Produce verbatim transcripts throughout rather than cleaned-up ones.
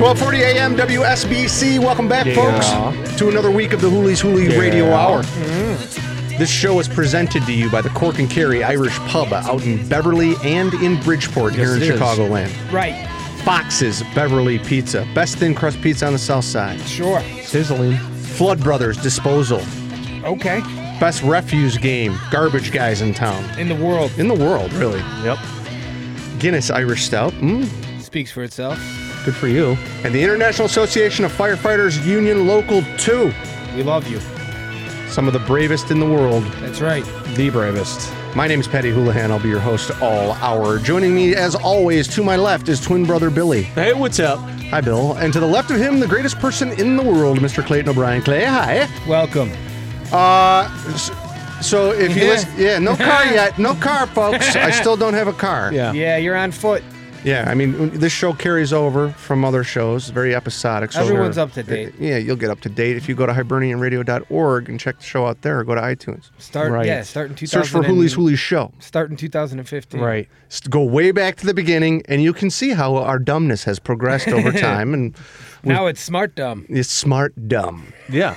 twelve forty a m W S B C. Welcome back, Yeah. folks, to another week of the Hoolies Hoolie Yeah. Radio Hour. Mm. This show is presented to you by the Cork and Kerry Irish Pub out in Beverly and in Bridgeport here in Yes, it is. Chicagoland. Right. Fox's Beverly Pizza, best thin crust pizza on the south side. Sure. Sizzling. Flood Brothers Disposal, Okay. best refuse game, garbage guys in town. In the world. In the world, really. Yep. Guinness Irish Stout, mm. Speaks for itself. Good for you. and the International Association of Firefighters Union Local two. We love you. Some of the bravest in the world. That's right. The bravest. My name is Patty Houlihan. I'll be your host all hour. Joining me, as always, to my left is twin brother Billy. Hey, what's up? Hi, Bill. And to the left of him, the greatest person in the world, Mister Clayton O'Brien. Clay, hi. Welcome. Uh, s- so if you Yeah. listen, yeah, no car yet. No car, folks. I still don't have a car. Yeah. Yeah, you're on foot. Yeah, I mean, this show carries over from other shows, very episodic. So Everyone's up to date. Yeah, you'll get up to date if you go to hibernian radio dot org and check the show out there, or go to iTunes. Start. Right. Yeah, start in two thousand. Search for Hoolies Hoolies Show. Start in two thousand fifteen. Right. S- Go way back to the beginning, and you can see how our dumbness has progressed over time, and Now it's smart dumb. it's smart dumb. Yeah.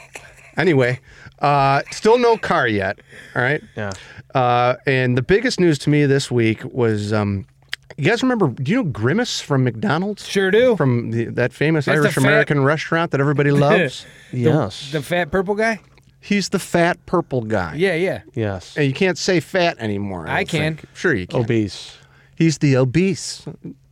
Anyway, uh, still no car yet. All right. Yeah. Uh, and the biggest news to me this week was, um, you guys remember? Do you know Grimace from McDonald's? Sure do. From the, that famous That's the Irish American restaurant that everybody loves. Yes. The fat purple guy? He's the fat purple guy. Yeah, yeah. yes. And you can't say fat anymore. I, I don't can. think. Sure you can. Obese. He's the obese,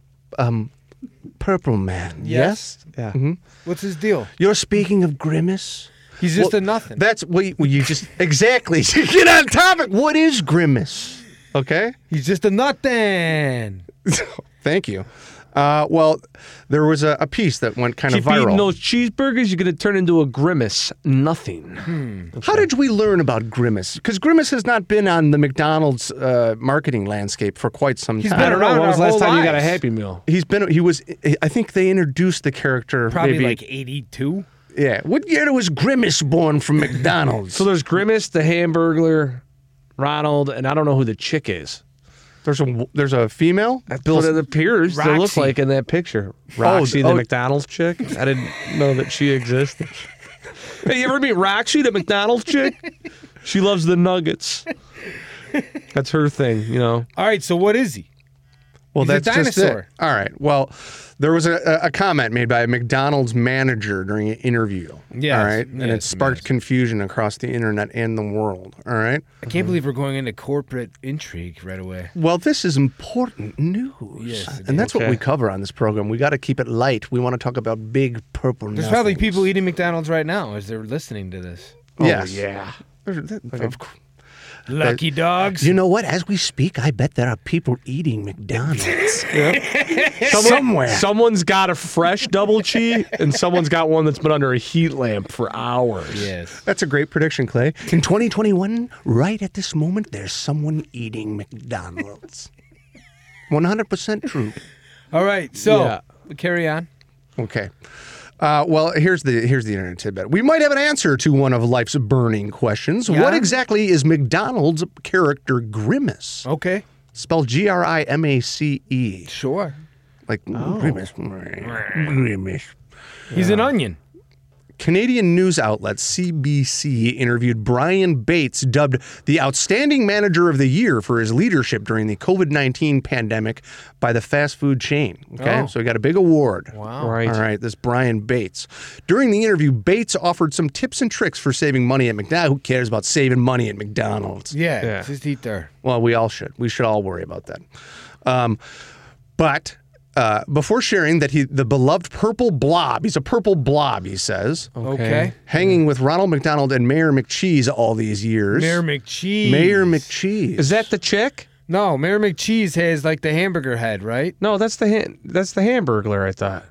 um, purple man. Yes. Yeah. What's his deal? You're speaking of Grimace. He's just Well, a nothing. That's what you, well, you just exactly get on topic. What is Grimace? Okay. He's just a nothing. Thank you. Uh, well, there was a, a piece that went kind Keep of viral. eating those cheeseburgers, you're going to turn into a grimace. Nothing. How did we learn about Grimace? Because Grimace has not been on the McDonald's uh, marketing landscape for quite some He's time. I been don't know. around When was the our last whole time you got a lives. Happy Meal? He's been. He was. I think they introduced the character. Probably maybe, like eighty-two. Yeah. What year was Grimace born from McDonald's? So there's Grimace, the Hamburglar, Ronald, and I don't know who the chick is. there's a there's a female. That's what it appears to look Roxy. like in that picture. Roxy, the oh. McDonald's chick. I didn't know that she existed. Hey, you ever meet Roxy, the McDonald's chick? She loves the nuggets. That's her thing, you know. All right, so what is he? Well, He's a that's just it. dinosaur. All right. Well, there was a, a comment made by a McDonald's manager during an interview. Yes, All right. And it yes, sparked yes. confusion across the internet and the world. All right. I can't believe we're going into corporate intrigue right away. Well, this is important news. Yes, it and that's what Okay. we cover on this program. We got to keep it light. We want to talk about big purple There's probably nothings. people eating McDonald's right now as they're listening to this. Yes. yeah. Of course. Lucky dogs. You know what? As we speak, I bet there are people eating McDonald's Someone- somewhere. Someone's got a fresh double cheese, and someone's got one that's been under a heat lamp for hours. Yes. That's a great prediction, Clay. In twenty twenty-one, right at this moment, there's someone eating McDonald's. one hundred percent true. All right, so Yeah. carry on. Okay. Uh, well, here's the here's the internet tidbit. We might have an answer to one of life's burning questions. Yeah? What exactly is McDonald's character Grimace? Okay. Spelled G R I M A C E. Sure. Like Grimace. Grimace. He's an onion. Canadian news outlet C B C interviewed Brian Bates, dubbed the Outstanding Manager of the Year for his leadership during the COVID nineteen pandemic by the fast food chain. Okay, Oh. so he got a big award. Wow. Right. All right, this Brian Bates. During the interview, Bates offered some tips and tricks for saving money at McDonald's. Who cares about saving money at McDonald's? Yeah, Yeah. just eat there. Well, we all should. We should all worry about that. Um, but uh, before sharing that he, the beloved purple blob, he's a purple blob, he says, Okay. hanging with Ronald McDonald and Mayor McCheese all these years. Mayor McCheese. Mayor McCheese. Is that the chick? No, Mayor McCheese has like the hamburger head, right? No, that's the ha- that's the Hamburglar, I thought.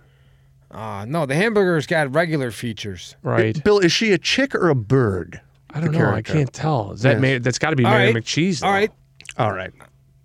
Ah, no, the hamburger's got regular features. Right. Bill, is she a chick or a bird? I don't the know. I character? can't tell. Is that Yes. Mayor, that's got to be All Mary right. McCheese. Though. All right, All right.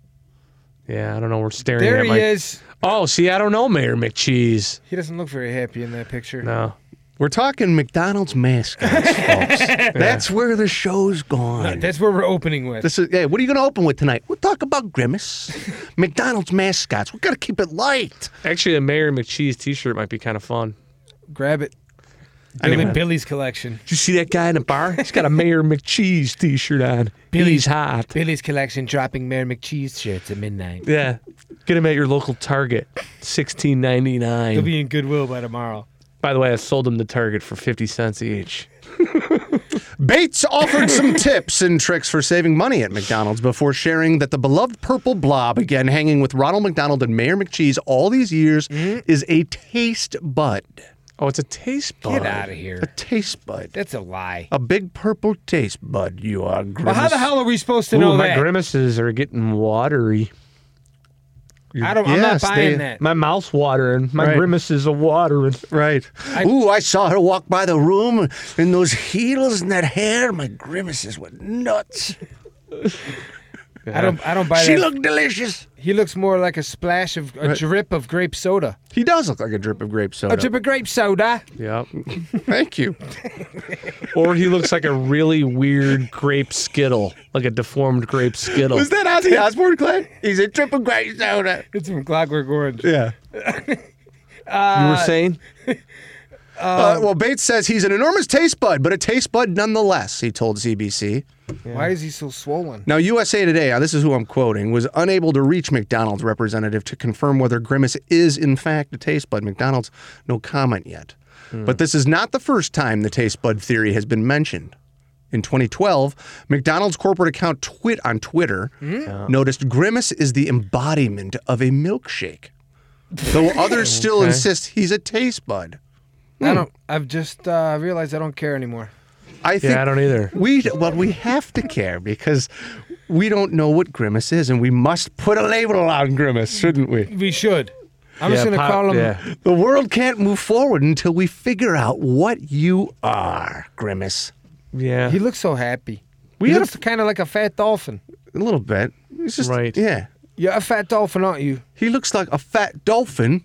Yeah, I don't know. We're staring there at he my. is. Oh, see, I don't know Mayor McCheese. He doesn't look very happy in that picture. No. We're talking McDonald's mascots, folks. That's where the show's gone. That's where we're opening with. This is, hey, what are you going to open with tonight? We'll talk about Grimace. McDonald's mascots. We've got to keep it light. Actually, a Mayor McCheese T-shirt might be kind of fun. Grab it. Billy, Anyway. Billy's collection. Did you see that guy in the bar? He's got a Mayor McCheese T-shirt on. He's hot. Billy's collection dropping Mayor McCheese shirts at midnight. Yeah, get him at your local Target, sixteen ninety nine. He'll be in Goodwill by tomorrow. By the way, I sold them the Target for fifty cents each. Bates offered some tips and tricks for saving money at McDonald's before sharing that the beloved purple blob, again hanging with Ronald McDonald and Mayor McCheese all these years, Mm-hmm. is a taste bud. Oh, it's a taste bud. Get out of A here. taste bud. That's a lie. A big purple taste bud, you are, Grimace. Well, how the hell are we supposed to Ooh, know my that? grimaces are getting watery. I don't, I'm not Yes, buying they- that. My mouth's watering. My Right. grimaces are watering. Right. I- Ooh, I saw her walk by the room in those heels and that hair. My grimaces went nuts. I don't. I don't buy She that. looked delicious. He looks more like a splash of a Right. drip of grape soda. He does look like a drip of grape soda. A drip of grape soda. Yep. Thank you. Or he looks like a really weird grape skittle, like a deformed grape skittle. Was that Ozzy Osbourne, Glenn? He's a drip of grape soda. It's from Clockwork Orange. Yeah. you were saying? Uh, well, Bates says he's an enormous taste bud, but a taste bud nonetheless, he told C B C. Why is he so swollen? Now, U S A Today, uh, this is who I'm quoting, was unable to reach McDonald's representative to confirm whether Grimace is, in fact, a taste bud. McDonald's, no comment yet. But this is not the first time the taste bud theory has been mentioned. In twenty twelve, McDonald's corporate account Twit on Twitter noticed Grimace is the embodiment of a milkshake, though others still Okay. insist he's a taste bud. I don't. I've just uh, realized I don't care anymore. I think Yeah, I don't either. we well we have to care because we don't know what Grimace is, and we must put a label on Grimace, shouldn't we? We should. I'm Yeah, just gonna pop- call him. yeah. The world can't move forward until we figure out what you are, Grimace. Yeah. He looks so happy. We he had a looks kind of like a fat dolphin. A little bit. He's just Right. yeah. You're a fat dolphin, aren't you? He looks like a fat dolphin.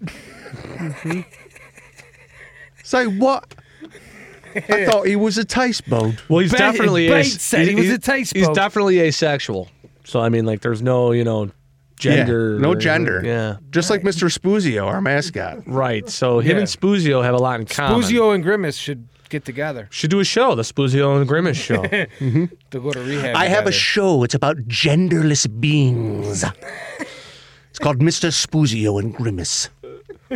Say what? I thought he was a taste bud. Well, he's Ba- definitely Bates as- said he he's- was he's- a taste He's bud. definitely asexual. So I mean, like, there's no, you know, gender. Yeah, no gender. Yeah. Just like Mister Spuzio, our mascot. Right. So him Yeah. and Spuzio have a lot in common. Spuzio and Grimace should get together. should do a show, the Spuzio and Grimace show. To go to rehab. I have a together. show. It's about genderless beings. It's called Mister Spuzio and Grimace. Be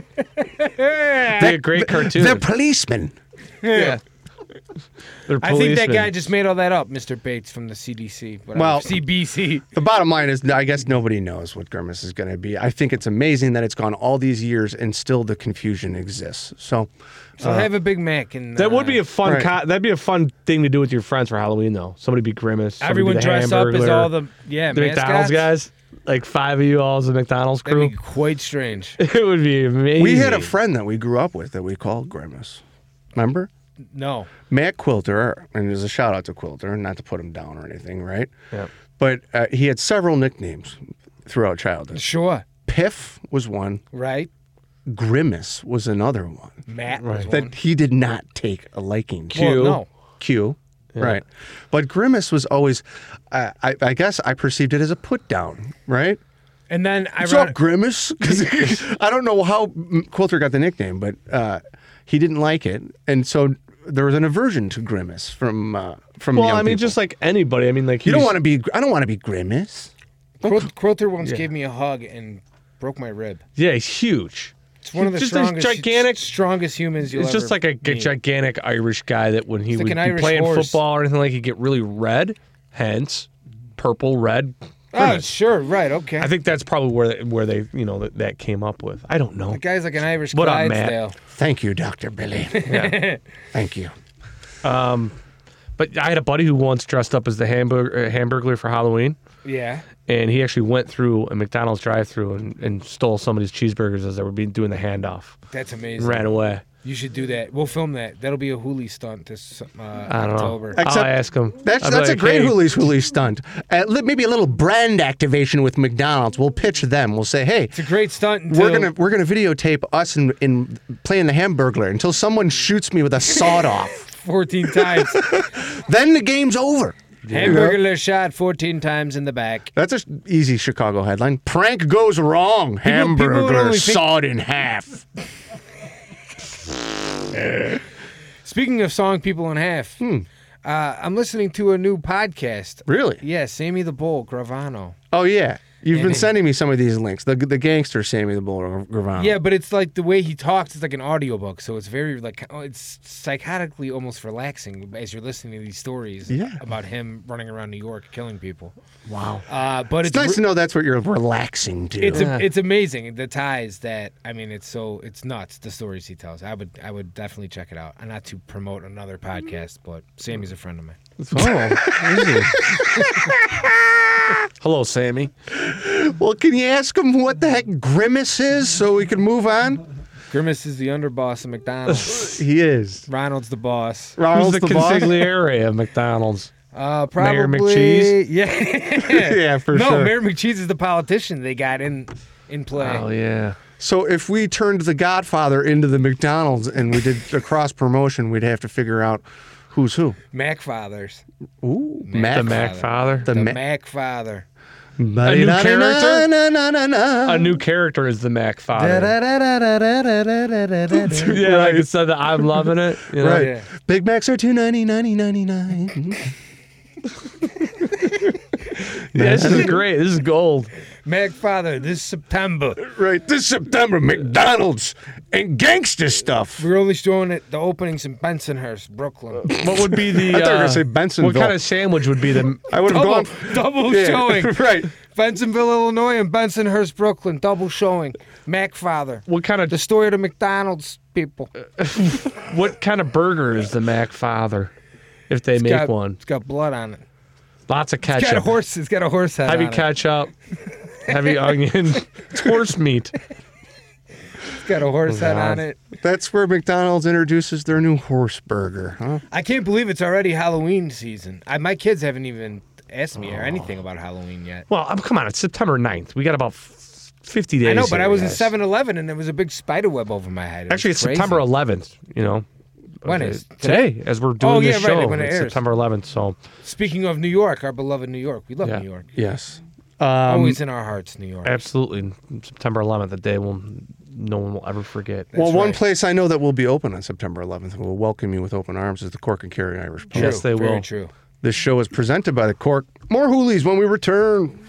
a great cartoon. They're policemen. yeah. They're I think that policemen. guy just made all that up, Mister Bates from the C D C. Whatever. Well- C B C. The bottom line is, I guess nobody knows what Grimace is going to be. I think it's amazing that it's gone all these years and still the confusion exists. So, So have a Big Mac and That would uh, be a fun. Right. Co- that'd be a fun thing to do with your friends for Halloween, though. Somebody be Grimace. somebody everyone be the dress up as Hamburglar, all the yeah the McDonald's mascots. guys. Like five of you all as the McDonald's crew. That'd be quite strange. It would be amazing. we had a friend that we grew up with that we called Grimace. Remember? No. Matt Quilter, and there's a shout out to Quilter, not to put him down or anything, right? Yeah. But uh, he had several nicknames throughout childhood. Sure. Piff was one, Right. Grimace was another one Matt was Right. one. that he did not take a liking to. Well, Q. no. Q. Right. But Grimace was always, uh, I, I guess I perceived it as a put down, right? And then I What's up, Grimace? 'Cause I don't know how Quilter got the nickname, but uh, he didn't like it. And so there was an aversion to Grimace from uh, from Well, young I mean, people. just like anybody. I mean, like You don't he's- want to be, I don't want to be Grimace. Quil- Quilter once gave me a hug and broke my rib. Yeah, he's huge. It's one of the Just a strongest, gigantic- strongest humans you'll It's just ever like a g- meet. gigantic Irish guy that when he It's like would an be Irish playing horse. football or anything, like he'd get really red. Hence, purple, red. Oh, Grimace. sure, right, okay. I think that's probably where where they you know that, that came up with. I don't know. the guy's like an Irish What up, Matt? Clydesdale. Thank you, Doctor Billy. Yeah. Thank you. But I had a buddy who once dressed up as the hamburger uh, Hamburglar for Halloween, Yeah. and he actually went through a McDonald's drive-through and, and stole somebody's cheeseburgers as they were being doing the handoff. That's And amazing. ran away. You should do that. We'll film that. That'll be a Hooli stunt this uh, I don't October. know. Except- I'll ask him. That's I'll be that's a like, great hey, Hoolies Hoolies stunt. Uh, li- maybe a little brand activation with McDonald's. We'll pitch them. We'll say, hey, It's a great stunt. Until, we're gonna we're gonna videotape us in, in playing the Hamburglar until someone shoots me with a sawed off. fourteen times. Then the game's over. Hamburger shot fourteen times in the back. That's an easy Chicago headline. Prank goes wrong. people Hamburger would only think- sawed in half. Speaking of sawing people in half, Hmm. uh, I'm listening to a new podcast. Really? Yeah, Sammy the Bull Gravano. Oh yeah. You've been And- sending me some of these links. The the gangster Sammy the Bull Gravano. Yeah, but it's like the way he talks is like an audiobook, so it's very like oh, it's psychotically almost relaxing as you're listening to these stories Yeah. about him running around New York killing people. Wow. Uh, but It's it's nice re- to know that's what you're relaxing to. It's Yeah. a, it's amazing the ties that I mean it's so it's nuts the stories he tells. I would I would definitely check it out. And not to promote another podcast, but Sammy's a friend of mine. Oh, easy. Hello, Sammy. Well, can you ask him what the heck Grimace is so we can move on? Grimace is the underboss of McDonald's. He is. Ronald's the boss. Who's Ronald's the, the boss? consigliere of McDonald's? Uh, probably Mayor McCheese? Yeah, Yeah, for no, sure. Mayor McCheese is the politician they got in in play. Oh yeah. So if we turned The Godfather into the McDonald's and we did a cross promotion, we'd have to figure out who's who. Mac Fathers. Ooh, The Mac. Mac Father. The The Ma- Mac Father. A new character? Na, na, na, na. A new character is the Mac Father. Da-da-da-da-da-da-da-da-da. Yeah, like it said that I'm loving it. You know? Right. Yeah. Big Macs are two ninety ninety ninety nine. Yeah, this is great. This is gold. Mac Father, this September. Right. This September, McDonald's and gangster stuff. We're only showing it the openings in Bensonhurst, Brooklyn. What would be the? I thought you were gonna uh, say Bensonville. What kind of sandwich would be the? I would have Double, gone. double Yeah, showing. right. Bensonville, Illinois, and Bensonhurst, Brooklyn. Double showing. Mac Father. What kind of? The story of the McDonald's people. What kind of burger is the Mac Father? If they It's make got, one, It's got blood on it. lots of It's got a ketchup, horse. It's got a horse head heavy on it. ketchup, heavy onion, it's horse meat. It's got a horse head God. on it. That's where McDonald's introduces their new horse burger, huh? I can't believe it's already Halloween season. I, my kids haven't even asked me or anything about Halloween yet. Well, um, come on, it's September ninth. We got about f- fifty days. I know, but here, I was in guys. seven eleven and there was a big spider web over my head. It Actually, was it's crazy. September eleventh. You know. When Okay, is today? As we're doing Oh, this yeah, right, show, when it it's airs. September eleventh. So Speaking of New York, our beloved New York. We love Yeah. New York. Yes. Um, Always in our hearts, New York. absolutely, September eleventh, the day will no one will ever forget. well, That's one right. place I know that will be open on September eleventh and will welcome you with open arms is the Cork and Kerry Irish Pub. Yes, they Very will. true. This show is presented by the Cork. More Hoolies when we return.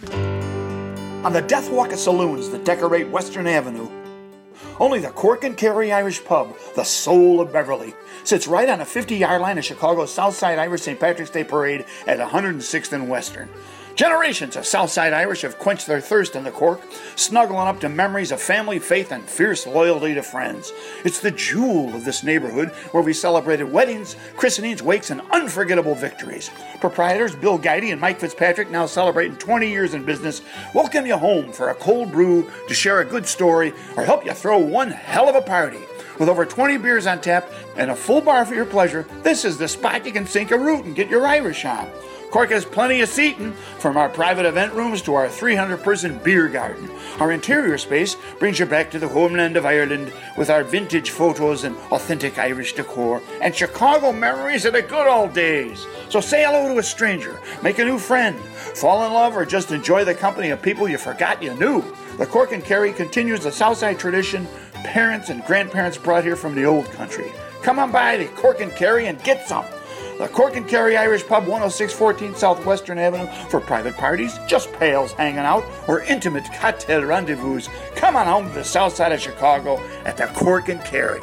On the Death Walk of saloons that decorate Western Avenue, only the Cork and Kerry Irish Pub, the soul of Beverly, sits right on a fifty-yard line of Chicago's Southside Irish Saint Patrick's Day Parade at one hundred sixth and Western. Generations of Southside Irish have quenched their thirst in the Cork, snuggling up to memories of family, faith, and fierce loyalty to friends. It's the jewel of this neighborhood where we celebrated weddings, christenings, wakes, and unforgettable victories. Proprietors Bill Guidey and Mike Fitzpatrick, now celebrating twenty years in business, welcome you home for a cold brew, to share a good story, or help you throw one hell of a party. With over twenty beers on tap and a full bar for your pleasure, this is the spot you can sink a root and get your Irish on. Cork has plenty of seating, from our private event rooms to our three hundred person beer garden. Our interior space brings you back to the homeland of Ireland with our vintage photos and authentic Irish decor and Chicago memories of the good old days. So say hello to a stranger, make a new friend, fall in love, or just enjoy the company of people you forgot you knew. The Cork and Kerry continues the Southside tradition parents and grandparents brought here from the old country. Come on by the Cork and Kerry and get some. The Cork and Kerry Irish Pub, one oh six fourteen South Western Avenue, for private parties, just pals hanging out, or intimate cocktail rendezvous. Come on home to the south side of Chicago at the Cork and Kerry.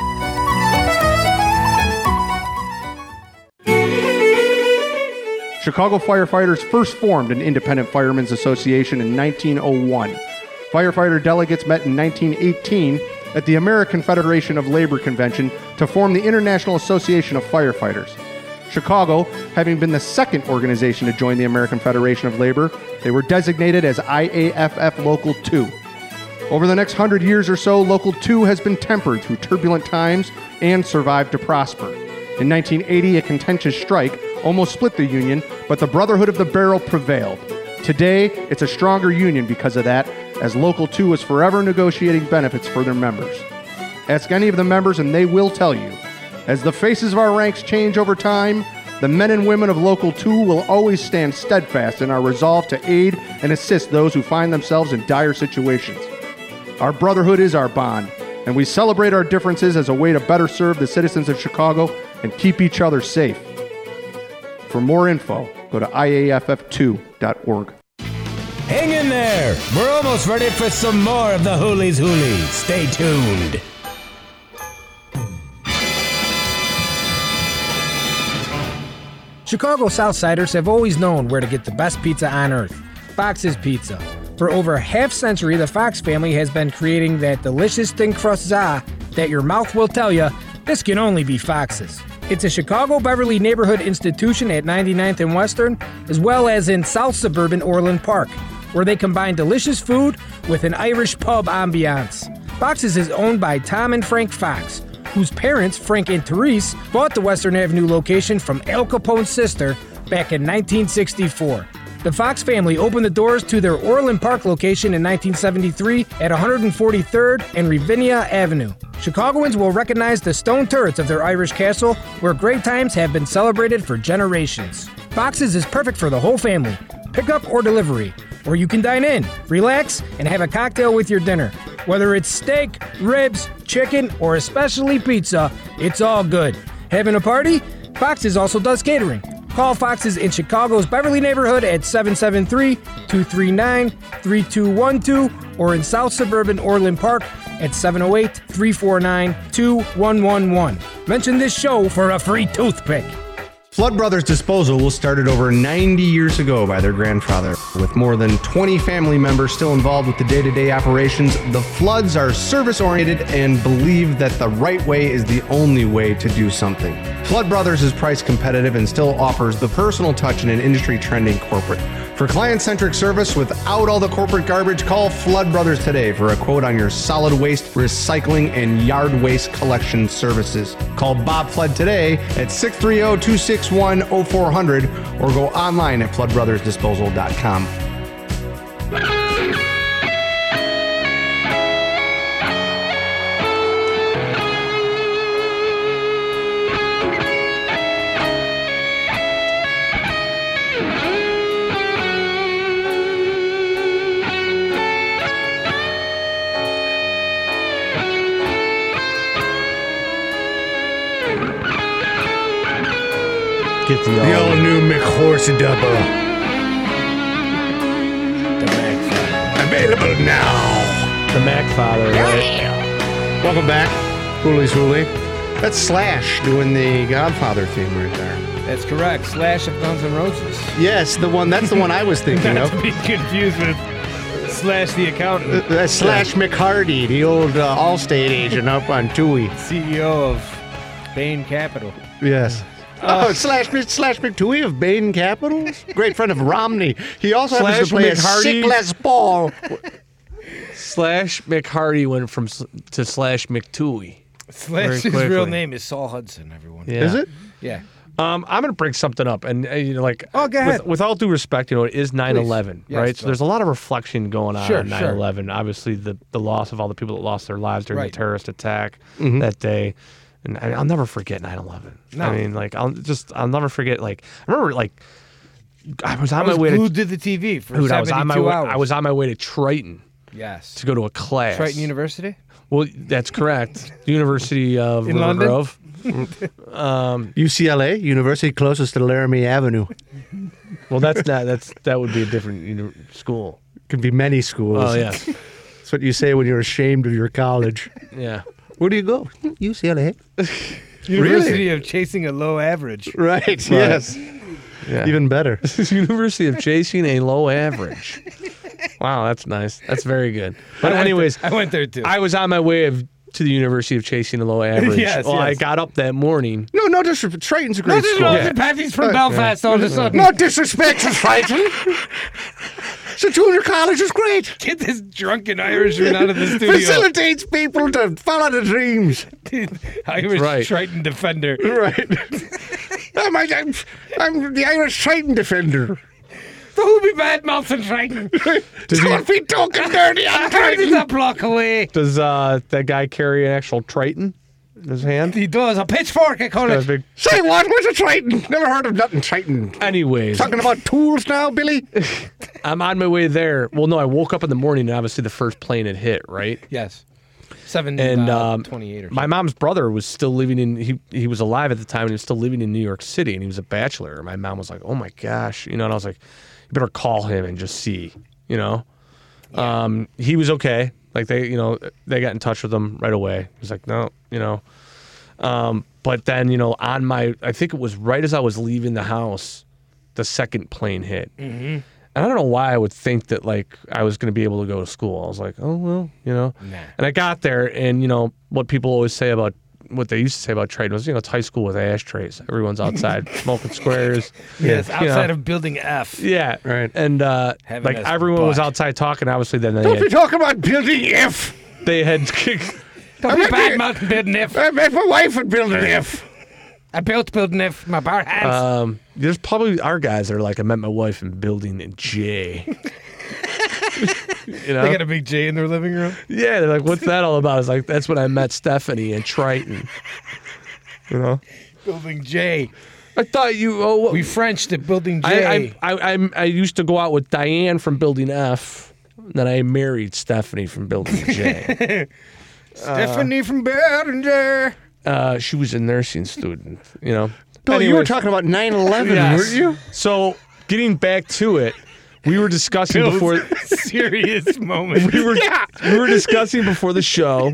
Chicago firefighters first formed an independent firemen's association in nineteen oh one. Firefighter delegates met in nineteen eighteen at the American Federation of Labor Convention to form the International Association of Firefighters. Chicago, having been the second organization to join the American Federation of Labor, they were designated as I A F F Local two. Over the next hundred years or so, Local two has been tempered through turbulent times and survived to prosper. In nineteen eighty, a contentious strike almost split the union, but the Brotherhood of the Barrel prevailed. Today, it's a stronger union because of that, as Local two is forever negotiating benefits for their members. Ask any of the members and they will tell you. As the faces of our ranks change over time, the men and women of Local two will always stand steadfast in our resolve to aid and assist those who find themselves in dire situations. Our brotherhood is our bond, and we celebrate our differences as a way to better serve the citizens of Chicago and keep each other safe. For more info, go to I A F F two dot org. Hang in there. We're almost ready for some more of the Hoolies Hoolies. Stay tuned. Chicago Southsiders have always known where to get the best pizza on earth, Fox's Pizza. For over a half century, the Fox family has been creating that delicious thin crust za that your mouth will tell you, this can only be Fox's. It's a Chicago Beverly neighborhood institution at ninety-ninth and Western, as well as in South Suburban Orland Park, where they combine delicious food with an Irish pub ambiance. Fox's is owned by Tom and Frank Fox, whose parents, Frank and Therese, bought the Western Avenue location from Al Capone's sister back in nineteen sixty-four. The Fox family opened the doors to their Orland Park location in nineteen seventy-three at one forty-third and Ravinia Avenue. Chicagoans will recognize the stone turrets of their Irish castle, where great times have been celebrated for generations. Fox's is perfect for the whole family, pickup or delivery, or you can dine in, relax, and have a cocktail with your dinner. Whether it's steak, ribs, chicken, or especially pizza, it's all good. Having a party? Fox's also does catering. Call Fox's in Chicago's Beverly neighborhood at seven seven three, two three nine, three two one two or in South Suburban Orland Park at seven oh eight, three four nine, two one one one. Mention this show for a free toothpick. Flood Brothers Disposal was started over ninety years ago by their grandfather. With more than twenty family members still involved with the day-to-day operations, the Floods are service-oriented and believe that the right way is the only way to do something. Flood Brothers is price competitive and still offers the personal touch in an industry-trending corporate. For client-centric service without all the corporate garbage, call Flood Brothers today for a quote on your solid waste, recycling, and yard waste collection services. Call Bob Flood today at six three zero, two six one, zero four zero zero or go online at flood brothers disposal dot com. Get the, The all all-new McHorse Double. The Mac Available now. the Mac Father, right? Welcome back, Hoolies Hoolie. That's Slash doing the Godfather theme right there. That's correct. Slash of Guns N' Roses. Yes, the one. That's the one I was thinking Not of. to be confused with Slash the accountant, Uh, Slash McHardy, the old uh, Allstate agent up on Tui. C E O of Bain Capital. Yes. Oh, slash slash McTui of Bain Capitals, great friend of Romney. He also happens Slash to play a McHardy. sick Les Paul. Slash McHardy went from s- to Slash McTooey. Slash's quickly. real name is Saul Hudson, everyone. Yeah. Is it? Yeah. Um, I'm going to bring something up, and uh, you know, like, Oh, go ahead. With, with all due respect, you know, it is nine eleven, Yes, right? So go. there's a lot of reflection going on Sure, on nine eleven. Obviously, the the loss of all the people that lost their lives during Right. the terrorist attack Mm-hmm. that day, and I, I'll never forget nine eleven. No. I mean, like, I'll just I'll never forget. Like, I remember, like, I was on I my was way to glued to the T V for dude, I was on my seventy-two way, hours. I was on my way to Triton Yes. to go to a class. Triton University? Well, that's correct. The University of In River London? Grove. U C L A, university closest to Laramie Avenue. Well, that's not. That's that would be a different uni- school. Could be many schools. Oh yeah, That's what you say when you're ashamed of your college. yeah. Where do you go? U C L A. University of Chasing a Low Average. Right. Yes. Yeah. Even better. University of Chasing a Low Average. Wow, that's nice. That's very good. But anyways, I went there too. I was on my way of, to the University of Chasing a Low Average. Yes, well, I yes. got up that morning. No, no disrespect. Triton's a great This is school. Rosie Patty's from Belfast all of a sudden. No disrespect to Triton. So junior college is great. Get this drunken Irishman out of the studio. Facilitates people to follow the dreams. Irish right. Triton defender. Right. I'm, I'm, I'm the Irish Triton defender. Don't be bad mouthing Triton. Don't be talking dirty on Triton's Triton. a block away. Does uh, that guy carry an actual Triton in his hand? He does. A pitchfork, I call Got a it. big- Say what? Where's a Triton? Never heard of nothing Triton. Anyways, Talking about tools now, Billy? I'm on my way there. Well, no, I woke up in the morning and obviously the first plane had hit, right? Yes. Seven And uh, um, twenty-eight or my something. mom's brother was still living in he he was alive at the time and he was still living in New York City and he was a bachelor. My mom was like, "Oh my gosh," you know, and I was like, "You better call him and just see," you know. Um, he was okay. Like they, you know, they got in touch with him right away. He was like, "No," you know. Um, but then, you know, on my, I think it was right as I was leaving the house, the second plane hit. Mm-hmm. And I don't know why I would think that, like, I was going to be able to go to school. I was like, oh, well, you know. Nah. And I got there, and, you know, what people always say about, what they used to say about Triton was, you know, it's high school with ashtrays. Everyone's outside smoking squares. Yes, you outside know. of building F. Yeah. Right. And, uh, Having like, us everyone was butt. outside talking. Obviously, then they Don't be had, talking about building F. they had Don't be I'm bad not- mouthing building F. I met my wife at building F. I built building F. My bar hands. Um, there's probably our guys that are like, I met my wife in building J. you know? They got a big J in their living room. Yeah, they're like, what's that all about? It's like, that's when I met Stephanie and Triton. You know? Building J. I thought you. Oh, We Frenched at building I, J. I, I, I, I used to go out with Diane from building F. And then I married Stephanie from building J. Stephanie from building J. uh, she was a nursing student. You know. Bill, you were Anyways, talking about nine eleven, yes. weren't you? So getting back to it, we were discussing before. Serious moment. We were we were discussing before the show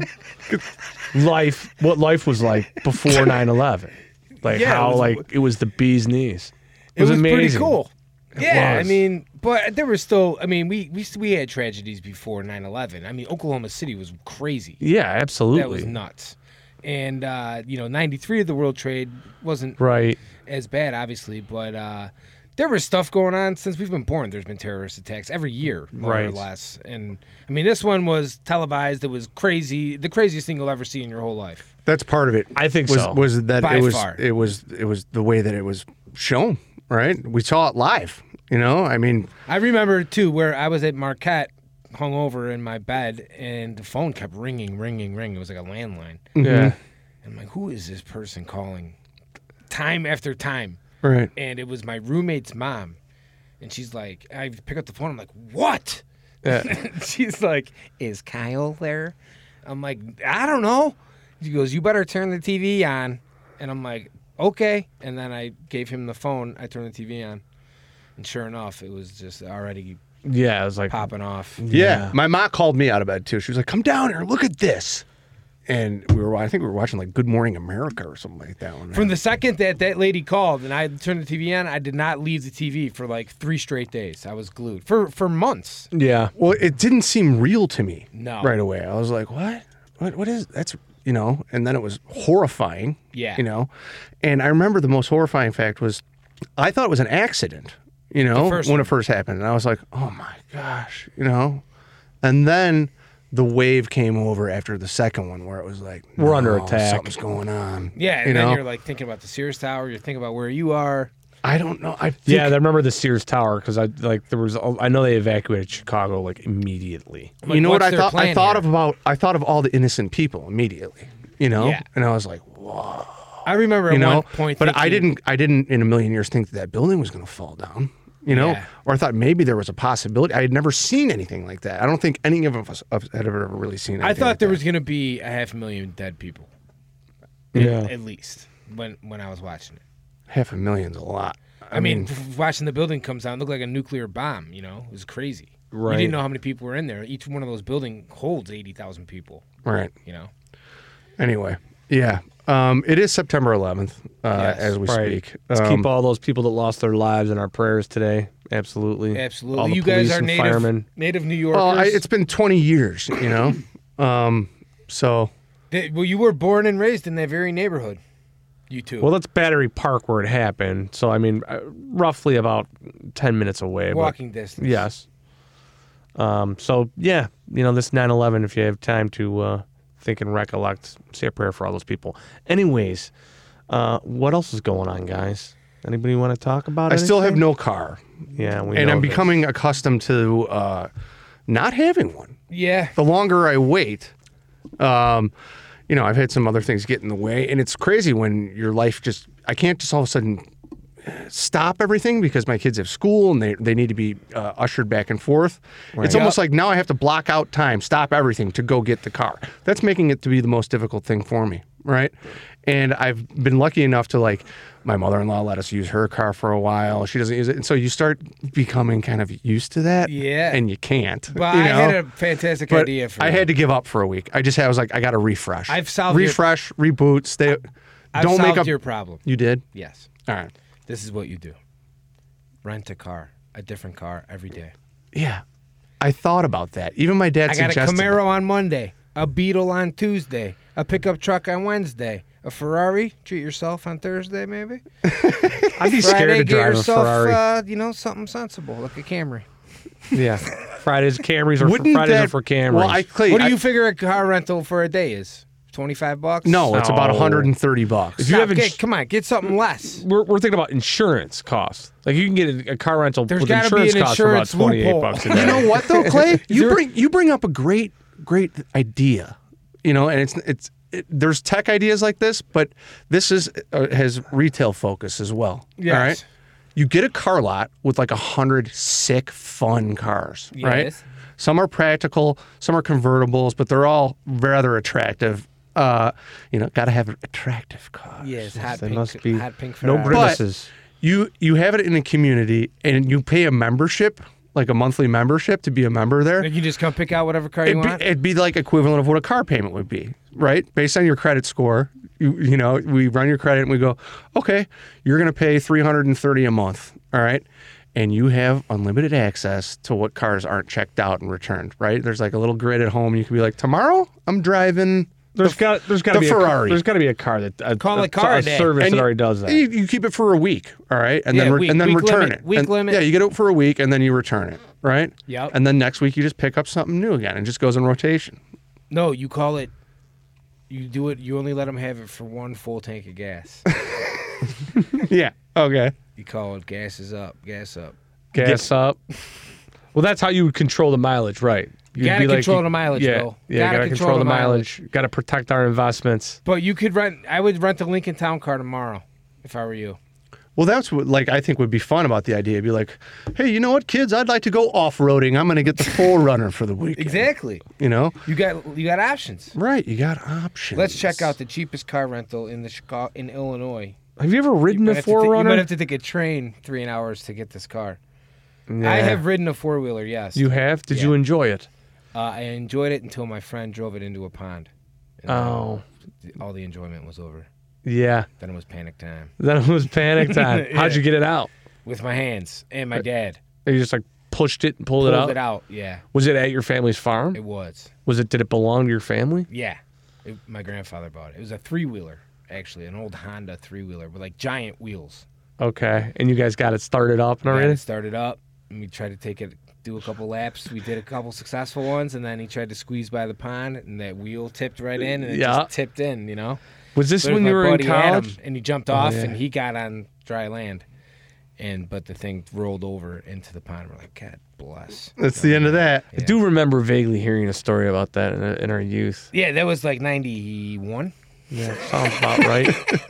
life, what life was like before nine eleven. Like Yeah, it how was- like it was the bee's knees. It was amazing. pretty cool. Yeah, was. I mean, but there were still. I mean, we we we had tragedies before nine eleven. I mean, Oklahoma City was crazy. Yeah, absolutely. That was nuts. And uh, you know, ninety-three of the World Trade wasn't Right. as bad, obviously, but uh, there was stuff going on since we've been born. There's been terrorist attacks every year, more or Right. less. And I mean, this one was televised. It was crazy, the craziest thing you'll ever see in your whole life. That's part of it. I think was, so. Was that By it was far. it was it was the way that it was shown, right? We saw it live. You know, I mean, I remember too where I was at Marquette, hung over in my bed, and the phone kept ringing, ringing, ringing. It was like a landline. Yeah. And I'm like, who is this person calling? Time after time. right. And it was my roommate's mom. And she's like, I pick up the phone. I'm like, what? Yeah. She's like, is Kyle there? I'm like, I don't know. She goes, you better turn the T V on. And I'm like, okay. And then I gave him the phone. I turned the T V on. And sure enough, it was just already Yeah, it was like popping off. Yeah. Yeah. My mom called me out of bed too. She was like, "Come down here, look at this." And we were, I think we were watching like Good Morning America or something like that one. From the second that that lady called and I turned the T V on, I did not leave the T V for like three straight days. I was glued for for months. Yeah. Well, it didn't seem real to me. No. Right away, I was like, "What? What? What is that's?" You know. And then it was horrifying. Yeah. You know. And I remember the most horrifying fact was, I thought it was an accident. You know, first when one. it first happened, and I was like, "Oh my gosh," you know. And then the wave came over after the second one, where it was like, We're under "No, attack." Something's going on. Yeah, and you then know. you're like thinking about the Sears Tower. You're thinking about where you are. I don't know. I think, Yeah, I remember the Sears Tower because I like there was I know they evacuated Chicago like immediately. Like, you know what what's I their thought? I plan thought here? of about. I thought of all the innocent people immediately. You know, Yeah. and I was like, "Whoa," I remember at you know. one point, but I thinking- didn't. I didn't in a million years think that that building was going to fall down. You know, Yeah. or I thought maybe there was a possibility. I had never seen anything like that. I don't think any of us had ever really seen. I anything thought like there that. was going to be a half a million dead people, Yeah. at least when when I was watching it. half a million's a lot. I, mean, f- watching the building comes down, it looked like a nuclear bomb. You know, it was crazy. Right. You didn't know how many people were in there. Each one of those buildings holds eighty thousand people. right. You know. Anyway, yeah. Um, it is September eleventh uh, Yes. as we Right. speak. Let's Um, keep all those people that lost their lives in our prayers today. Absolutely. Absolutely. All the You guys police are and native firemen. native New Yorkers. well, I, it's been twenty years. You know, um, so. They- well, you were born and raised in that very neighborhood. You too. Well, that's Battery Park where it happened. So I mean, uh, roughly about ten minutes away. but- Walking distance. yes. Um, so yeah, you know, this nine eleven, if you have time to uh, think and recollect, say a prayer for all those people. Anyways, uh, what else is going on, guys? Anybody want to talk about it? I still have no car. Yeah, we and know I'm this. becoming accustomed to uh, not having one. Yeah. The longer I wait, um, you know, I've had some other things get in the way, and it's crazy when your life just, I can't just all of a sudden stop everything because my kids have school and they, they need to be uh, ushered back and forth. It's almost like now I have to block out time, stop everything to go get the car. That's making it to be the most difficult thing for me, right? And I've been lucky enough to, like, my mother-in-law let us use her car for a while. She doesn't use it. And so you start becoming kind of used to that. Yeah. And you can't. But you I know? had a fantastic But idea for I you. had to give up for a week. I just had, I was like, I got to refresh. I've solved your- refresh, reboot, stay. I've don't solved make up your problem. You did? Yes. All right. This is what you do. Rent a car, a different car every day. Yeah. I thought about that. Even my dad I got a suggested Camaro on Monday, a Beetle on Tuesday, a pickup truck on Wednesday, a Ferrari. Treat yourself on Thursday, maybe. I'd be Friday, scared to get drive a yourself, Ferrari. uh, you know, something sensible, like a Camry. Yeah, Fridays Camrys are for, Wouldn't Fridays that, are for Camrys. Well, I, Clay, What do I- you figure a car rental for a day is? twenty-five bucks? No, it's about No. one hundred thirty bucks. If you Stop, have get- ins- come on, get something less. we're, we're thinking about insurance costs. Like you can get a, a car rental There's with gotta be insurance an costs for about insurance twenty-eight loophole. bucks a day. You know what though, Clay? You there- bring you bring up a great great idea. You know, and it's it's it, there's tech ideas like this, but this is uh, has retail focus as well. Yes. All right. You get a car lot with like a hundred sick, fun cars, right? Yes. Some are practical, some are convertibles, but they're all rather attractive. Uh, you know, got to have attractive cars. Yes, hot They pink, must be hot pink no Ferrari. grimaces. You you have it in a community, and you pay a membership, like a monthly membership, to be a member there. Like you just come pick out whatever car you It'd be, want? it'd be like equivalent of what a car payment would be, right? Based on your credit score, you you know, we run your credit and we go, okay, you're going to pay three hundred thirty a month, all right? And you have unlimited access to what cars aren't checked out and returned, right? There's like a little grid at home. You can be like, tomorrow I'm driving There's got there's got to the be a, Ferrari. there's got to be a car that a, Call a, it car a a day. service And that you- already does that. You, you keep it for a week, all right, and Yeah, then re- week- and then week return limit, it. week And- limit. Yeah, you get it for a week and then you return it, right? Yep. And then next week you just pick up something new again and just goes in rotation. No, you call it, you do it, you only let them have it for one full tank of gas. Yeah. Okay. You call it gas is up, gas up. Gas up. Well, that's how you would control the mileage, right? You'd gotta be control the mileage, yeah, Bill. Yeah, Gotta gotta control control the the mileage. Got to protect our investments. But you could rent, I would rent the Lincoln Town car tomorrow if I were you. Well, that's what, like, I think would be fun about the idea. It'd be like, hey, you know what, kids? I'd like to go off-roading. I'm going to get the full runner for the weekend. Exactly. You know? You got you got options. Right. You got options. Let's check out the cheapest car rental in the Chicago, in Illinois. Have you ever ridden might a have to ta- you four runner? might have to take a train three hours to get this car. Yeah. I have ridden a four wheeler, yes. You have? Did Yeah. you enjoy it? Uh, I enjoyed it until my friend drove it into a pond. And then Oh, all the enjoyment was over. yeah. Then it was panic time Then it was panic time. How'd Yeah. you get it out? with my hands and my dad. You just like pushed it and pulled, Pulled it out. it out. Yeah, Was it at your family's farm? it was. Was it? Did it belong to your family? Yeah, it, my grandfather bought it. It was a three wheeler, actually, an old Honda three wheeler with like giant wheels. Okay. And you guys got it started up and We got everything. it started up, and we tried to take it, do a couple laps. We did a couple successful ones, and then he tried to squeeze by the pond, and that wheel tipped right in, and it Yeah. just tipped in. You know. Was this So when my you were in buddy Adam, college? and he jumped off, yeah. and he got on dry land, and but the thing rolled over into the pond. We're like, God bless. That's the end of that. I do remember vaguely hearing a story about that in, in our youth. Yeah, that was like ninety-one. Yeah, sounds about right.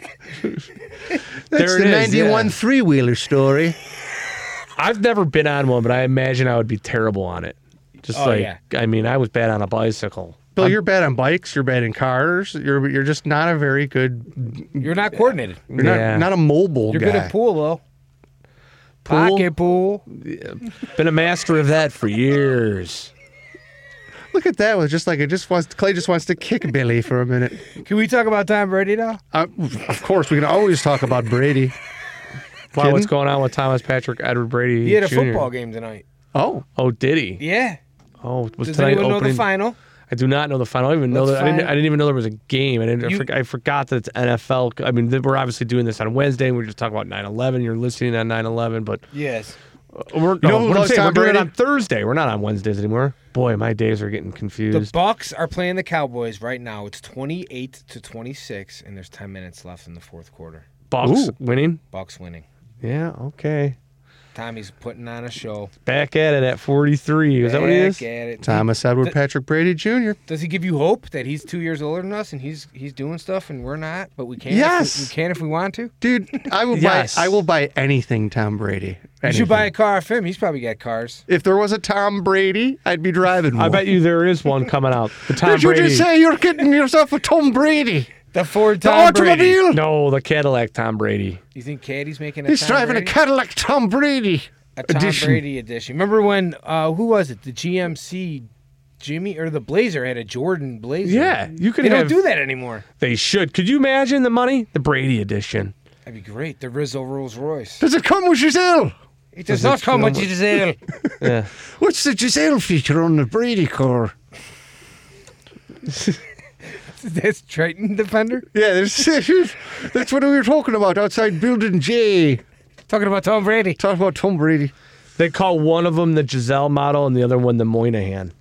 That's There the it is, ninety-one yeah. three-wheeler story. I've never been on one, but I imagine I would be terrible on it. Just Oh, like, yeah. I mean, I was bad on a bicycle. Bill, you're bad on bikes. You're bad in cars. You're you're just not a very good. You're not coordinated. You're Yeah. not, not a mobile You're guy. good at pool though. Pool? Pocket pool. Been a master of that for years. Look at that. It was just like it just wants. Clay just wants to kick Billy for a minute. Can we talk about Tom Brady now? Uh, of course, we can always talk about Brady. Wow, Kidding? what's going on with Thomas Patrick Edward Brady? He had a Junior? football game tonight. Oh, Oh, did he? Yeah. Oh, was Does tonight anyone know opening? the final? I do not know the final. I don't even know Let's that. I didn't, find- I didn't even know there was a game. I didn't. I, You- for, I forgot that it's N F L. I mean, th- we're obviously doing this on Wednesday. And we're just talking about nine eleven. You're listening on nine eleven, but Yes. We're, You know no, who what I'm loves saying, Tom we're doing it Brady? on Thursday. We're not on Wednesdays anymore. Boy, my days are getting The confused. Bucks are playing the Cowboys right now. It's twenty-eight to twenty-six, and there's ten minutes left in the fourth quarter. Bucks Ooh. winning. Bucks winning. Yeah. Okay. Tommy's putting on a show. Back at it at forty-three. Is that what he is? Back at it. Thomas Edward Th- Patrick Brady Junior Does he give you hope that he's two years older than us and he's he's doing stuff and we're not, but we can? Yes. if we, we can if we want to. Dude, I will Yes. buy I will buy anything Tom Brady. You should buy a Anything. car off him. He's probably got cars. If there was a Tom Brady, I'd be driving one. I bet you there is one coming out. The Tom Did you Brady. just say you're getting yourself a Tom Brady? The Ford The Tom Brady. automobile? No, the Cadillac Tom Brady. You think Caddy's making a He's Tom driving Brady? a Cadillac Tom Brady. A Tom edition. Brady edition. Remember when uh, who was it? The G M C Jimmy or the Blazer had a Jordan Blazer. Yeah, you could They have. don't do that anymore. They should. Could you imagine the money? The Brady edition. That'd be great. The Rizzo Rolls Royce. Does it come with Giselle? It does not come with Giselle. Yeah. What's the Giselle feature on the Brady car? That's Triton Defender. Yeah, there's, that's what we were talking about outside Building J. Talking about Tom Brady. Talk about Tom Brady. They call one of them the Giselle model and the other one the Moynihan.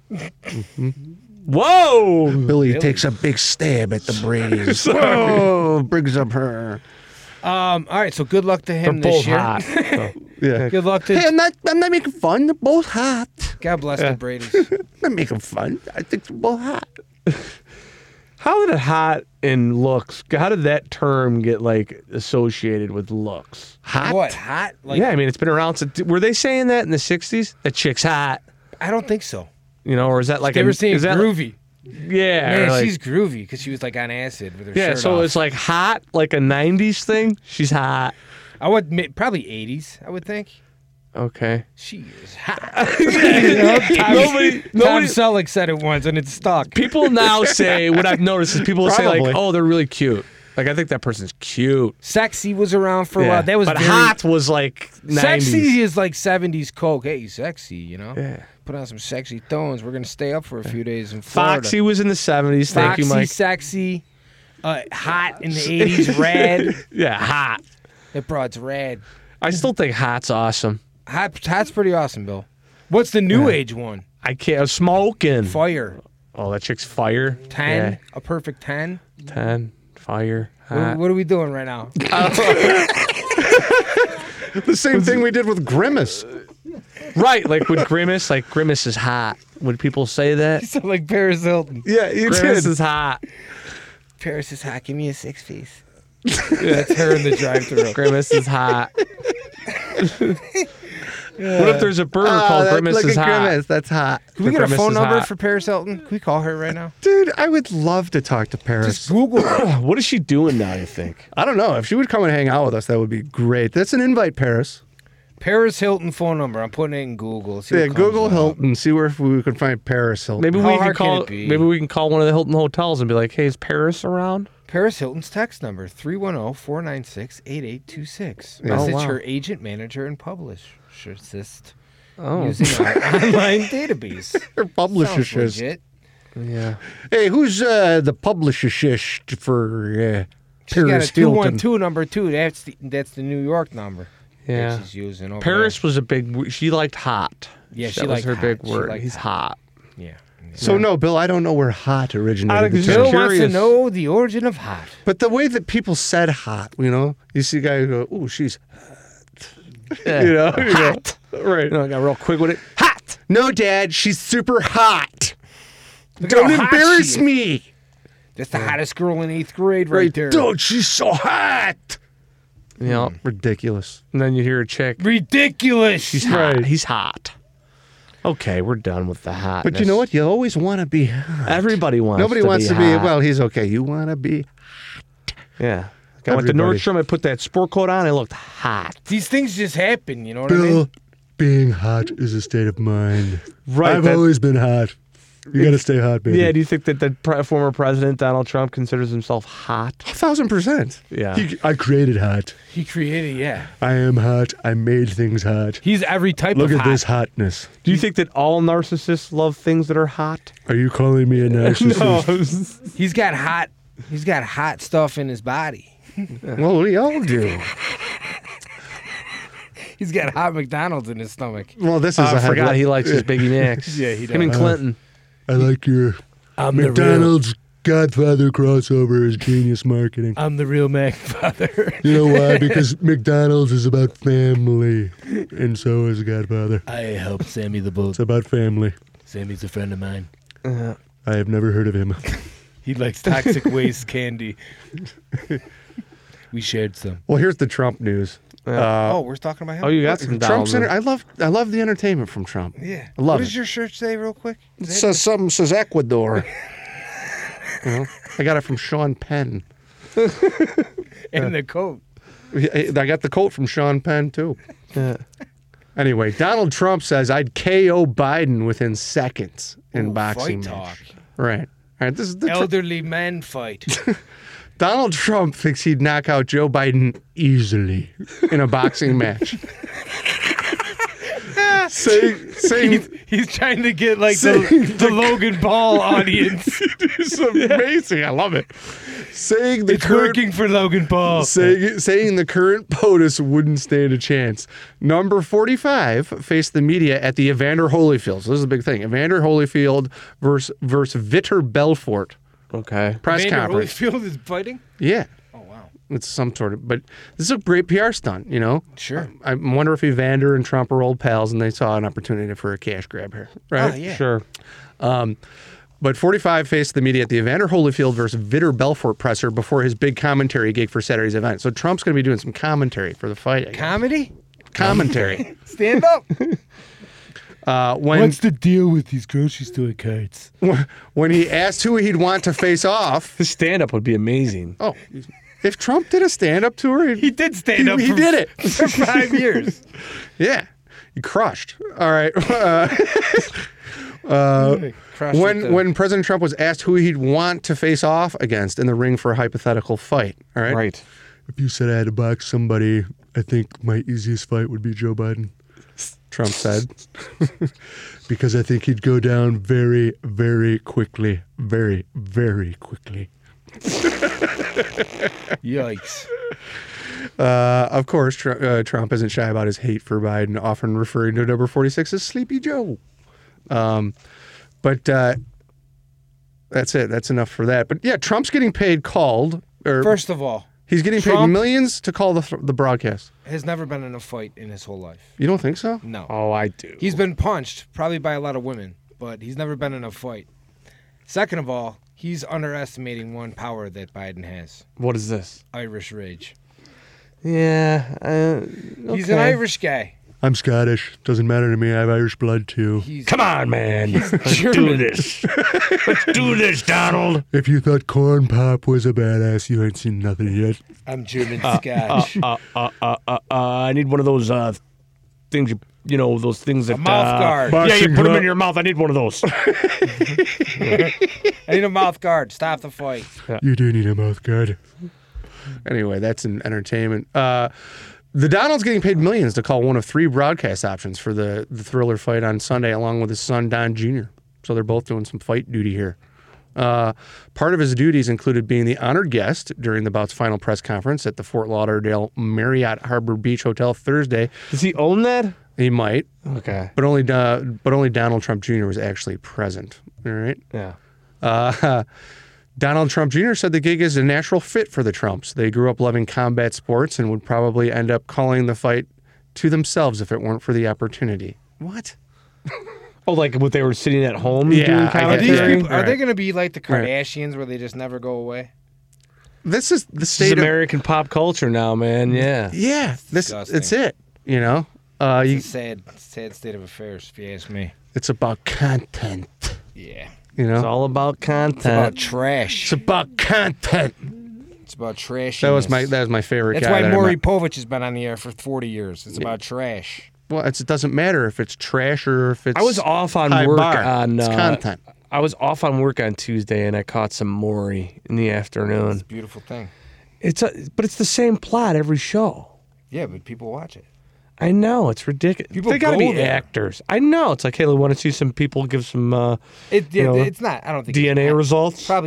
Whoa! Billy takes a big stab at the Brady's. Whoa, brings up her. Um. All right. So good luck to They're him this both year. hot. So, Yeah. Good luck to. Hey, I'm not, I'm not making fun. They're both hot. God bless Yeah. the Bradys. I'm not making fun. I think they're both hot. how did it hot and looks? How did that term get like associated with looks? Hot? What hot? Like yeah, I mean it's been around. Since, were they saying that in the sixties? That chick's hot, I don't think so. you know, or is that like They a, were saying is that groovy. Yeah, Man, or like- she's groovy because she was like on acid with her yeah. shirt So off. it's like hot, like a nineties thing. She's hot. I would admit, probably eighties. I would think. Okay. She is hot. You know, Tom, Nobody- Tom nobody- Selleck said it once, and it's stuck. People now say what I've noticed is people say like, Probably. "Oh, they're really cute." Like I think that person's cute. Sexy was around for a Yeah. while. That was but very, hot was like nineties. Sexy is like seventies coke. Hey, sexy, you know. Yeah. Put on some sexy tones. We're gonna stay up for a few days in Florida. Foxy was in the seventies. Thank Foxy, you, Mike. sexy, uh, hot in the eighties. Red. Yeah, hot. It brought red. I still think hot's awesome. Hot, hot's pretty awesome, Bill. What's the new age one? I can't smoking. Fire. Oh, that chick's fire. Ten. A perfect ten. Yeah, ten. Fire. What, Hot. what are we doing right now? The same thing we did with Grimace. Right, like with Grimace, like Grimace is hot. Would people say that? So like Paris Hilton. Yeah, you Grimace did. is hot. Paris is hot. Give me a six piece. That's her in the drive-thru. Grimace is hot. What if there's a burger Ah, called that- Grimace look is at hot? Grimace. That's hot. Can we get a Grimace phone is number hot. for Paris Hilton? Can we call her right now? Dude, I would love to talk to Paris. Just Google her. What is she doing now, you think? I don't know. If she would come and hang out with us, that would be great. That's an invite, Paris. Paris Hilton phone number. I'm putting it in Google. See what Yeah, comes Google up. Hilton. See where if we can find Paris Hilton. Maybe How we can hard can call it be? maybe we can call one of the Hilton hotels and be like, "Hey, is Paris around?" Paris Hilton's text number three one zero, four nine six, eight eight two six. Yeah. Message Oh, wow. her agent, manager, and publicist Oh, using our online database. Or publisher Sounds shish. legit. yeah. Hey, who's uh, the publisher shish for uh, She's got Paris a two one Hilton? two number two. That's the that's the New York number. that Yeah. she's using over Paris was a big. w- She liked hot. Yeah, she that was liked her hot. big She word. liked He's hot. hot. there. Yeah. So no, Bill, I don't know where hot originated. Alex, the just term. Bill wants to curious. know the origin of hot. But the way that people said hot, you know, you see a guy go, "Ooh, she's hot," you know, you go, Hot. right? You know, I got real quick with it. Hot. No, Dad, she's super hot. Look at Don't how hot embarrass she is. me. That's the hottest girl in eighth grade right, there. Don't, she's so hot. You know, Ridiculous. and then you hear a chick. Ridiculous. She's hot. He's hot. Okay, we're done with the hot. But you know what? You always want to be hot. Everybody wants. Nobody to wants be to be. hot. Well, he's okay. You want to be. Yeah. Like I went to Everybody. Nordstrom. I put that sport coat on. I looked hot. These things just happen, you know what I mean? Bill, being hot is a state of mind. Right, I've that- always been hot. You got to stay hot, baby. Yeah. Do you think that the pre- former president Donald Trump considers himself hot? A thousand percent. Yeah. He, I created hot. He created, yeah. I am hot. I made things hot. He's every type Look of at hot. this hotness. Do you think that all narcissists love things that are hot? Are you calling me a narcissist? He's got hot. He's got hot stuff in his body. Well, we all do. He's got hot McDonald's in his stomach. Well, this is Oh, a I forgot headline. he likes his Biggie Macs. Yeah, he does. Him and Clinton. I like your I'm the real, McDonald's Godfather crossover is genius marketing. I'm the real Mac father. You know why? Because McDonald's is about family, and so is Godfather. I helped Sammy the Bull. It's about family. Sammy's a friend of mine. Uh, I have never heard of him. He likes toxic waste candy. We shared some. Well, here's the Trump news. Uh, oh, we're talking about him? oh, you got some Trump's. Donald. Inter- I love. I love the entertainment from Trump. Yeah. I love What it. does your shirt say, real quick? It says something says Ecuador. You know, I got it from Sean Penn. In the coat. I got the coat from Sean Penn too. Yeah. Anyway, Donald Trump says I'd K O Biden within seconds in Ooh, boxing fight match. Right. All right. This is the Tr- Elderly men fight. Donald Trump thinks he'd knock out Joe Biden easily in a boxing match. saying, saying he's, he's trying to get like Saying the, the Logan Paul audience. it's amazing. I love it. Saying the It's current working for Logan Paul. saying, saying the current POTUS wouldn't stand a chance. Number forty-five faced the media at the Evander Holyfield. So this is a big thing. Evander Holyfield versus versus Vitor Belfort Okay. press Vander conference. Holyfield is fighting? Yeah. Oh, wow. It's some sort of, but this is a great P R stunt, you know? Sure. I wonder if Evander and Trump are old pals and they saw an opportunity for a cash grab here, right? Oh, yeah. Sure. But forty-five faced the media at the Evander Holyfield versus Vitor Belfort presser before his big commentary gig for Saturday's event. So Trump's going to be doing some commentary for the fight. I guess. Comedy? Commentary. Stand up. Uh, when What's the deal with these grocery store cards? when he asked who he'd want to face off. His stand-up would be amazing. Oh, if Trump did a stand-up tour, he'd- He did stand He- up he for, did it. for five years. yeah, he crushed. All right. Uh, uh, Crushed with when the- when President Trump was asked who he'd want to face off against in the ring for a hypothetical fight, all right? Right. If you said I had to box somebody, I think my easiest fight would be Joe Biden. Trump said, because I think he'd go down very, very quickly, very, very quickly. Yikes. Uh, of course, Tr- uh, Trump isn't shy about his hate for Biden, often referring to number forty-six as Sleepy Joe. Um, but uh, that's it. That's enough for that. But yeah, Trump's getting paid called, or First of all, he's getting paid Trump- millions to call the th- the broadcast. has never been in a fight in his whole life. You don't think so? No. Oh, I do. He's been punched, probably by a lot of women, but he's never been in a fight. Second of all, he's underestimating one power that Biden has. What is this? Irish rage. Yeah. Uh, He's an okay. Irish guy. I'm Scottish. Doesn't matter to me. I have Irish blood too. He's Come on, man. Let's do German. this. Let's do this, Donald. If you thought Corn Pop was a badass, you ain't seen nothing yet. I'm German Scotch. Uh, uh, uh, uh, uh, I need one of those uh, things, you, you know, those things that. mouth uh, guard. Yeah, you Boxing put them glove. in your mouth. I need one of those. I need a mouth guard. Stop the fight. You do need a mouth guard. Anyway, that's an entertainment. Uh, the Donald's getting paid millions to call one of three broadcast options for the, the Thriller fight on Sunday, along with his son, Don Junior So they're both doing some fight duty here. Uh, part of his duties included being the honored guest during the bout's final press conference at the Fort Lauderdale Marriott Harbor Beach Hotel Thursday. Does he own that? He might, Okay. but only uh, but only Donald Trump Junior was actually present. All right. Yeah. Uh, Donald Trump Junior said the gig is a natural fit for the Trumps. They grew up loving combat sports and would probably end up calling the fight to themselves if it weren't for the opportunity. What? Oh, like what they were sitting at home Yeah, doing I Are get commentary? these that. people? Are Right. they going to be like the Right. Kardashians, where they just never go away? This is the This is state of American pop culture now, man. Yeah. yeah. This disgusting. it's it. You know, uh, you, It's a sad, sad state of affairs, if you ask me. it's about content. Yeah. You know, It's all about content. It's about trash. it's about content. It's about trash. That was my that was my favorite. That's guy why that I Maury met. Povich has been on the air for forty years. It's about trash. Well, it's, it doesn't matter if it's trash or if it's. I was off on high work bar. on It's uh, content. I was off on work on Tuesday, and I caught some Maury in the afternoon. It's a beautiful thing. It's a, but it's the same plot every show. Yeah, but people watch it. I know it's ridiculous. People they got to go be there. actors. I know it's like, hey, want to see some people give some uh, It, You it know, it's not. I don't think D N A it's, results. Probably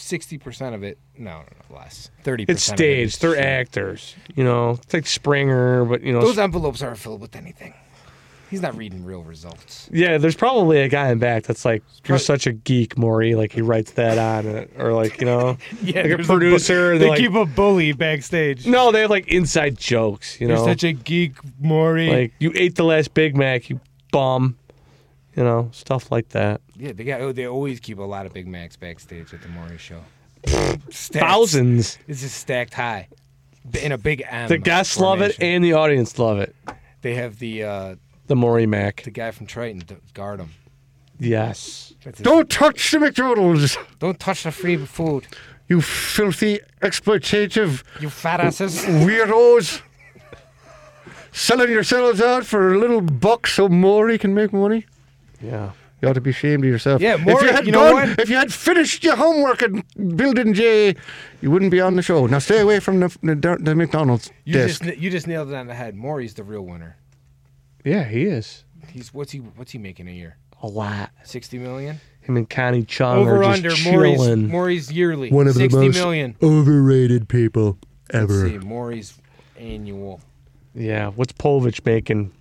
sixty percent of it, no, no, no, less. thirty percent It's staged. They're shit. actors. You know, it's like Springer, but, you know. Those envelopes aren't filled with anything. He's not reading real results. Yeah, there's probably a guy in back that's like, you're Probably- such a geek, Maury. Like, he writes that on it. Or, like, you know, Yeah, like a there's producer. bu- they're they like, keep a bully backstage. no, they have, like, inside jokes, you You're know. such a geek, Maury. Like, you ate the last Big Mac, you bum. You know, stuff like that. yeah, they got. Oh, they always keep a lot of Big Macs backstage at the Maury show. Stacked. Thousands. It's just stacked high, in a big M. The guests love it formation. and the audience love it. They have the uh, The Maury Mac. the guy from Triton to guard him. Yes. That's his- Don't touch the McDonald's, don't touch the free food, you filthy, exploitative you fat asses. weirdos. Selling yourselves out for a little buck so Maury can make money. Yeah. You ought to be ashamed of yourself. Yeah, if Maury, you had you know gone, what? if you had finished your homework at Building J, you wouldn't be on the show. Now stay away from the the, the McDonald's You desk. just you just nailed it on the head. Maury's the real winner. Yeah, he is. He's what's he what's he making a year? A lot. Sixty million. Him and Connie Chung Over are under just Maury's chilling. Maury's yearly. One of sixty the most million. overrated people ever. Let's see, Maury's annual. Yeah. What's Povich making?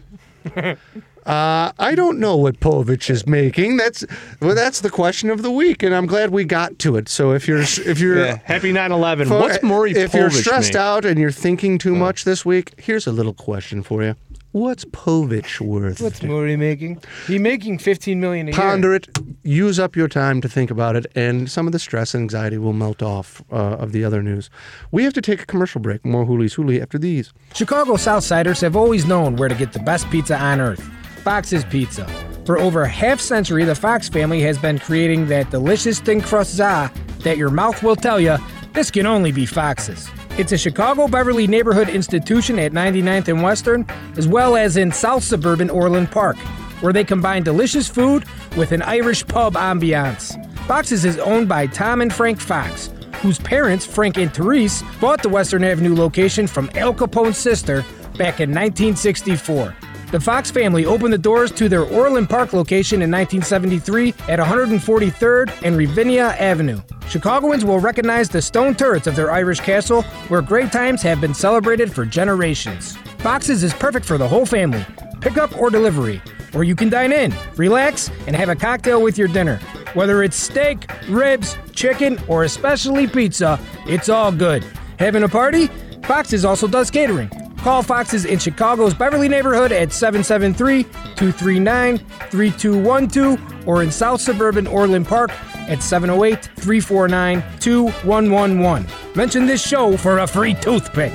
Uh, I don't know what Povich is making. That's well, that's the question of the week, and I'm glad we got to it. So if you're if you're Yeah. Happy nine eleven. For- What's Maury If Povich you're stressed make? out and you're thinking too much this week, here's a little question for you. What's Povich worth? What's Maury making? He making fifteen million a Ponder year. it. Use up your time to think about it, and some of the stress and anxiety will melt off uh, of the other news. We have to take a commercial break. More Hoolies Hoolie after these. Chicago Southsiders have always known where to get the best pizza on earth. Fox's Pizza. For over a half century, the Fox family has been creating that delicious thin crust za that your mouth will tell you, this can only be Fox's. It's a Chicago Beverly neighborhood institution at ninety-ninth and Western, as well as in South Suburban Orland Park, where they combine delicious food with an Irish pub ambiance. Fox's is owned by Tom and Frank Fox, whose parents, Frank and Therese, bought the Western Avenue location from Al Capone's sister back in nineteen sixty-four. The Fox family opened the doors to their Orland Park location in nineteen seventy-three at one forty-third and Ravinia Avenue. Chicagoans will recognize the stone turrets of their Irish castle, where great times have been celebrated for generations. Fox's is perfect for the whole family, pickup or delivery, or you can dine in, relax, and have a cocktail with your dinner. Whether it's steak, ribs, chicken, or especially pizza, it's all good. Having a party? Fox's also does catering. Call Fox's in Chicago's Beverly neighborhood at seven seven three, two three nine, three two one two or in South Suburban Orland Park at seven oh eight, three four nine, two one one one. Mention this show for a free toothpick.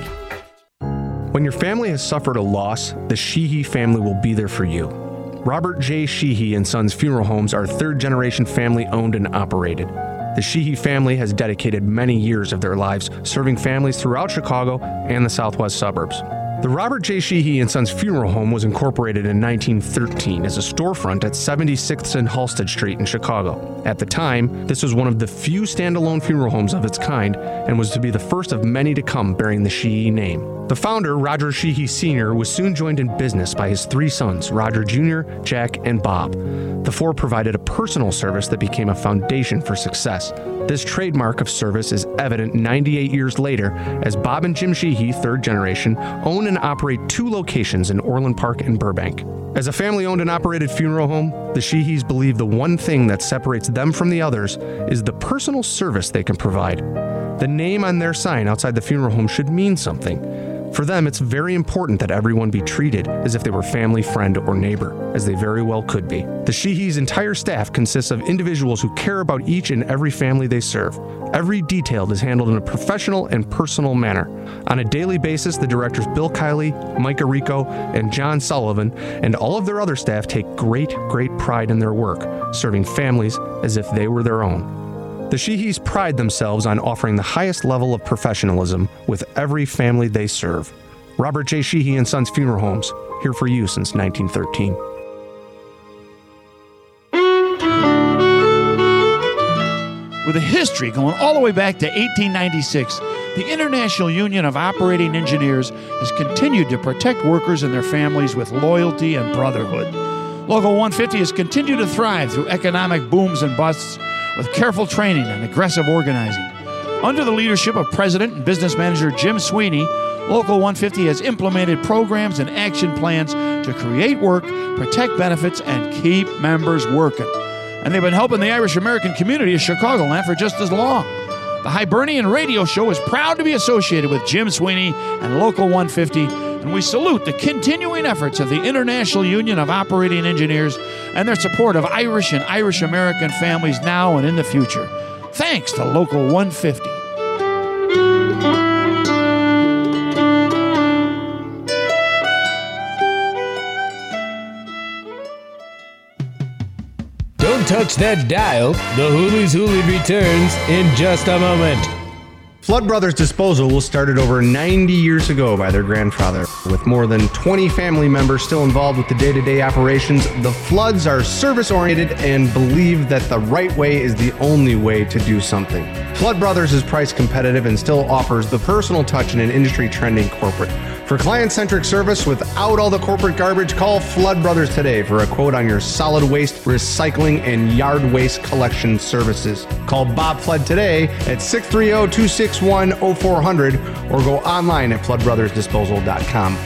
When your family has suffered a loss, the Sheehy family will be there for you. Robert J. Sheehy and Sons Funeral Homes are third-generation family-owned and operated. The Sheehy family has dedicated many years of their lives serving families throughout Chicago and the southwest suburbs. The Robert J. Sheehy and Sons Funeral Home was incorporated in nineteen thirteen as a storefront at seventy-sixth and Halsted Street in Chicago. At the time, this was one of the few standalone funeral homes of its kind and was to be the first of many to come bearing the Sheehy name. The founder, Roger Sheehy Senior, was soon joined in business by his three sons, Roger Junior, Jack, and Bob. The four provided a personal service that became a foundation for success. This trademark of service is evident ninety-eight years later as Bob and Jim Sheehy, third generation, own and operate two locations in Orland Park and Burbank. As a family-owned and operated funeral home, the Sheehys believe the one thing that separates them from the others is the personal service they can provide. The name on their sign outside the funeral home should mean something. For them, it's very important that everyone be treated as if they were family, friend, or neighbor, as they very well could be. The Sheehys' entire staff consists of individuals who care about each and every family they serve. Every detail is handled in a professional and personal manner. On a daily basis, the directors Bill Kiley, Micah Rico, and John Sullivan, and all of their other staff take great, great pride in their work, serving families as if they were their own. The Sheehys pride themselves on offering the highest level of professionalism with every family they serve. Robert J. Sheehy and Sons Funeral Homes, here for you since nineteen thirteen. With a history going all the way back to eighteen ninety-six, the International Union of Operating Engineers has continued to protect workers and their families with loyalty and brotherhood. Local one fifty has continued to thrive through economic booms and busts, with careful training and aggressive organizing. Under the leadership of President and Business Manager Jim Sweeney, Local one fifty has implemented programs and action plans to create work, protect benefits, and keep members working. And they've been helping the Irish American community of Chicagoland for just as long. The Hibernian Radio Show is proud to be associated with Jim Sweeney and Local one fifty, and we salute the continuing efforts of the International Union of Operating Engineers and their support of Irish and Irish American families now and in the future. Thanks to Local one fifty. Don't touch that dial. The Hoolies Hoolie returns in just a moment. Flood Brothers Disposal was started over ninety years ago by their grandfather. With more than twenty family members still involved with the day-to-day operations, the Floods are service-oriented and believe that the right way is the only way to do something. Flood Brothers is price competitive and still offers the personal touch in an industry-trending corporate. For client-centric service without all the corporate garbage, call Flood Brothers today for a quote on your solid waste, recycling, and yard waste collection services. Call Bob Flood today at six three zero, two six one, zero four zero zero or go online at flood brothers disposal dot com.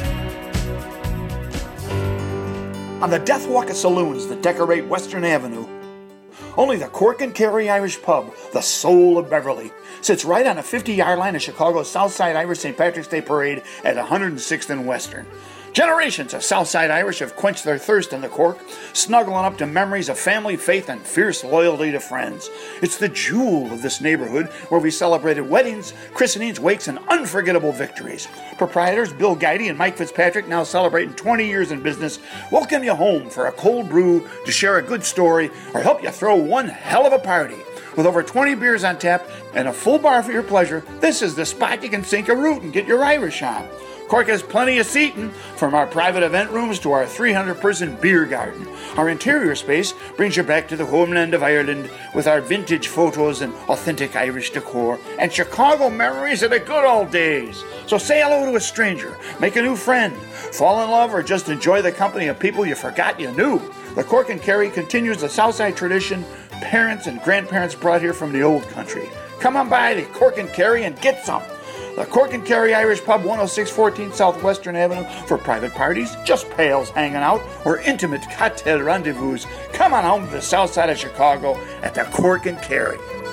On the Death Walk of Saloons that decorate Western Avenue, only the Cork and Kerry Irish Pub, the soul of Beverly, sits right on a fifty-yard line of Chicago's Southside Irish Saint Patrick's Day Parade at one hundred sixth and Western. Generations of Southside Irish have quenched their thirst in the Cork, snuggling up to memories of family, faith, and fierce loyalty to friends. It's the jewel of this neighborhood where we celebrated weddings, christenings, wakes, and unforgettable victories. Proprietors Bill Guidey and Mike Fitzpatrick, now celebrating twenty years in business, welcome you home for a cold brew, to share a good story, or help you throw one hell of a party. With over twenty beers on tap and a full bar for your pleasure, this is the spot you can sink a root and get your Irish on. Cork has plenty of seating, from our private event rooms to our three hundred person beer garden. Our interior space brings you back to the homeland of Ireland with our vintage photos and authentic Irish decor and Chicago memories of the good old days. So say hello to a stranger, make a new friend, fall in love, or just enjoy the company of people you forgot you knew. The Cork and Kerry continues the Southside tradition parents and grandparents brought here from the old country. Come on by to Cork and Kerry and get some. The Cork and Kerry Irish Pub, one oh six fourteen South Western Avenue, for private parties, just pals hanging out, or intimate cocktail rendezvous. Come on home to the south side of Chicago at the Cork and Kerry.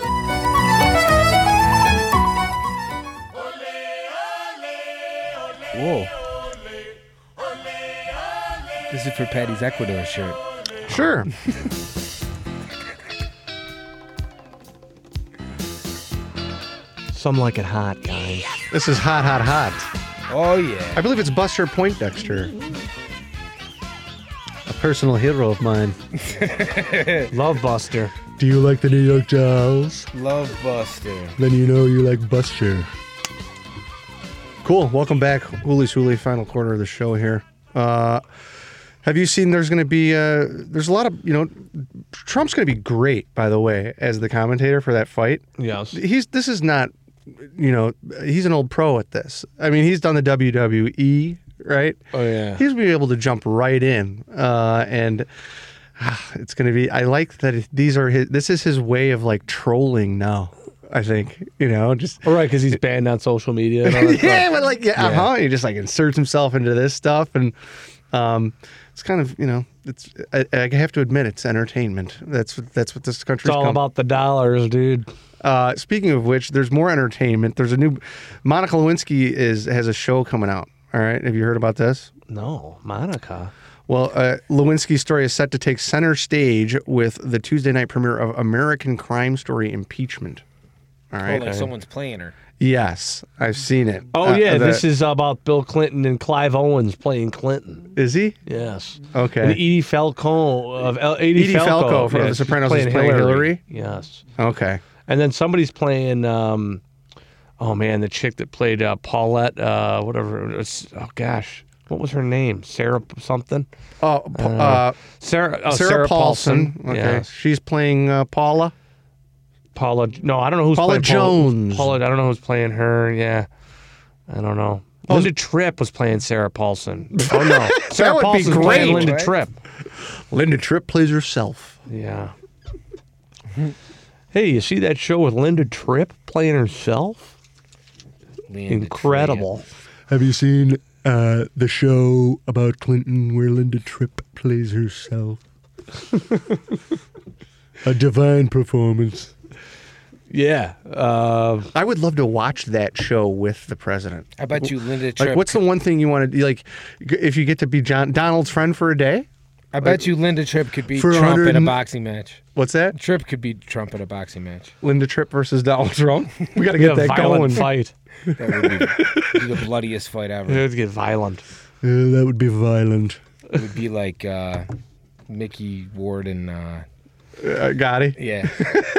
Whoa. This is for Patty's Ecuador shirt. Sure. Some like it hot, guys. This is hot, hot, hot. Oh, yeah. I believe it's Buster Poindexter. A personal hero of mine. Love Buster. Do you like the New York Giants? Love Buster. Then you know you like Buster. Cool. Welcome back. Hoolies Hoolie, final quarter of the show here. Uh, have you seen there's going to be, uh, there's a lot of, you know, Trump's going to be great, by the way, as the commentator for that fight. Yes. He's, this is not, you know, he's an old pro at this. I mean, he's done the W W E, right? Oh, yeah. He's going to be able to jump right in. Uh, and uh, it's going to be, I like that these are his, this is his way of like trolling now. I think, you know, just All right, because he's banned on social media. And all that yeah, stuff. but like, yeah, Yeah. uh-huh. He just like inserts himself into this stuff, and um, it's kind of, you know, it's. I, I have to admit, it's entertainment. That's that's what this country's It's all come. about the dollars, dude. Uh, speaking of which, there's more entertainment. There's a new Monica Lewinsky is has a show coming out. All right, have you heard about this? No, Monica. Well, uh, Lewinsky's story is set to take center stage with the Tuesday night premiere of American Crime Story: Impeachment. All right. Oh, like someone's playing her. Yes, I've seen it. Oh, Uh, yeah, the- this is about Bill Clinton and Clive Owens playing Clinton. Is he? Yes. Okay. And Edie Falco of El- Edie, Edie Falco from The she's Sopranos is playing Hillary? Yes. Okay. And then somebody's playing, um, oh man, the chick that played uh, Paulette, uh, whatever. It was, oh gosh, what was her name? Sarah something? Oh, uh, uh, Sarah oh, Sarah, Sarah Paulson. Paulson. Okay. Yeah. She's playing uh, Paula. Paula. No, I don't know who's Paula playing Paula- Jones. Paula. I don't know who's playing her. Yeah. I don't know. Oh, Linda Tripp was playing Sarah Paulson. Oh no, Sarah would be Paulson's great, playing Linda right? Tripp. Linda Tripp plays herself. Yeah. Hey, you see that show with Linda Tripp playing herself? Linda Incredible. Have you seen uh, the show about Clinton where Linda Tripp plays herself? A divine performance. Yeah. Uh, I would love to watch that show with the president. I bet you Linda Tripp. Like, what's the one thing you want to like? If you get to be John Donald's friend for a day, I bet you Linda Tripp could beat For Trump in a 100 boxing match. what's that? Tripp could beat Trump in a boxing match. Linda Tripp versus Donald Trump. We got to get get a that violent going. fight. That would be, be the bloodiest fight ever. It would get violent. Yeah, that would be violent. It would be like uh, Mickey Ward and uh, Uh, Gotti. yeah.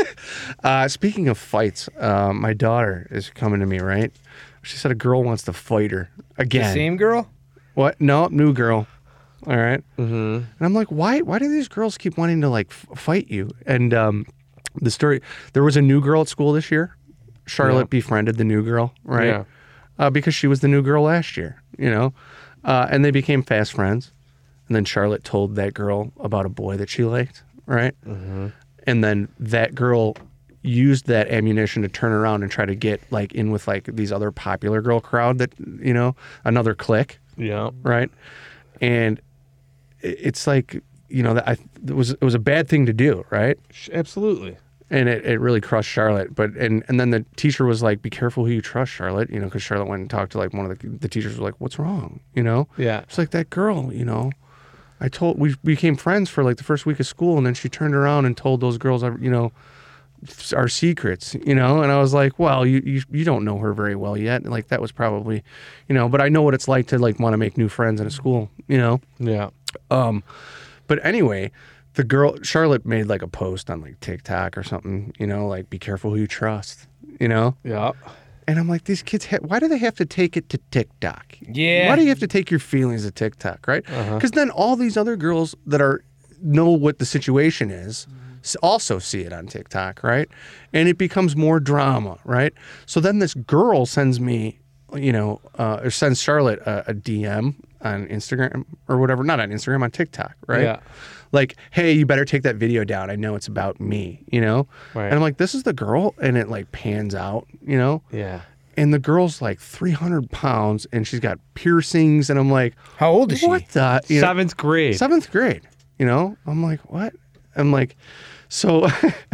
Uh, speaking of fights, uh, my daughter is coming to me. Right? She said a girl wants to fight her The again. same girl? What? No, new girl. All right. Mm-hmm. And I'm like, why? Why do these girls keep wanting to like f- fight you? And um, the story, there was a new girl at school this year. Charlotte Yeah. befriended the new girl, right? Yeah. Uh, because she was the new girl last year, you know. Uh, and they became fast friends. And then Charlotte told that girl about a boy that she liked, right? Mm-hmm. And then that girl used that ammunition to turn around and try to get like in with like these other popular girl crowd that, you know, another clique. Yeah. Right. And it- it's like, you know, that I, it was, it was a bad thing to do. Right. Absolutely. And it, it really crushed Charlotte. But, and, and then the teacher was like, be careful who you trust, Charlotte, you know, because Charlotte went and talked to like one of the, the teachers was like, what's wrong? You know? Yeah. It's like that girl, you know, I told, we became friends for like the first week of school. And then she turned around and told those girls, you know, our secrets, you know? And I was like, well, you, you, you don't know her very well yet. And like, that was probably, you know, but I know what it's like to like want to make new friends in a school, you know? Yeah. Um, but anyway, the girl, Charlotte made like a post on like TikTok or something, you know, like be careful who you trust, you know? Yeah. And I'm like, these kids, ha- why do they have to take it to TikTok? Yeah. Why do you have to take your feelings to TikTok, right? Because then all these other girls that are know what the situation is s- also see it on TikTok, right? And it becomes more drama, right? So then this girl sends me, you know, uh, or sends Charlotte a, a D M on Instagram or whatever, not on Instagram, on TikTok, right? Yeah. Like, hey, you better take that video down. I know it's about me, you know? Right. And I'm like, this is the girl, and it like pans out, you know? Yeah. And the girl's like three hundred pounds, and she's got piercings, and I'm like, How old is she? what the? You know, Seventh grade. seventh grade, you know? I'm like, what? I'm like, so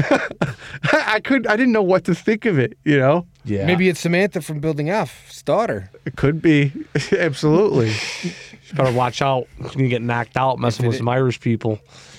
I could, I didn't know what to think of it, you know? Yeah. Maybe it's Samantha from Building F's daughter. It could be, absolutely. You better watch out. You're going to get knocked out messing with some Irish people.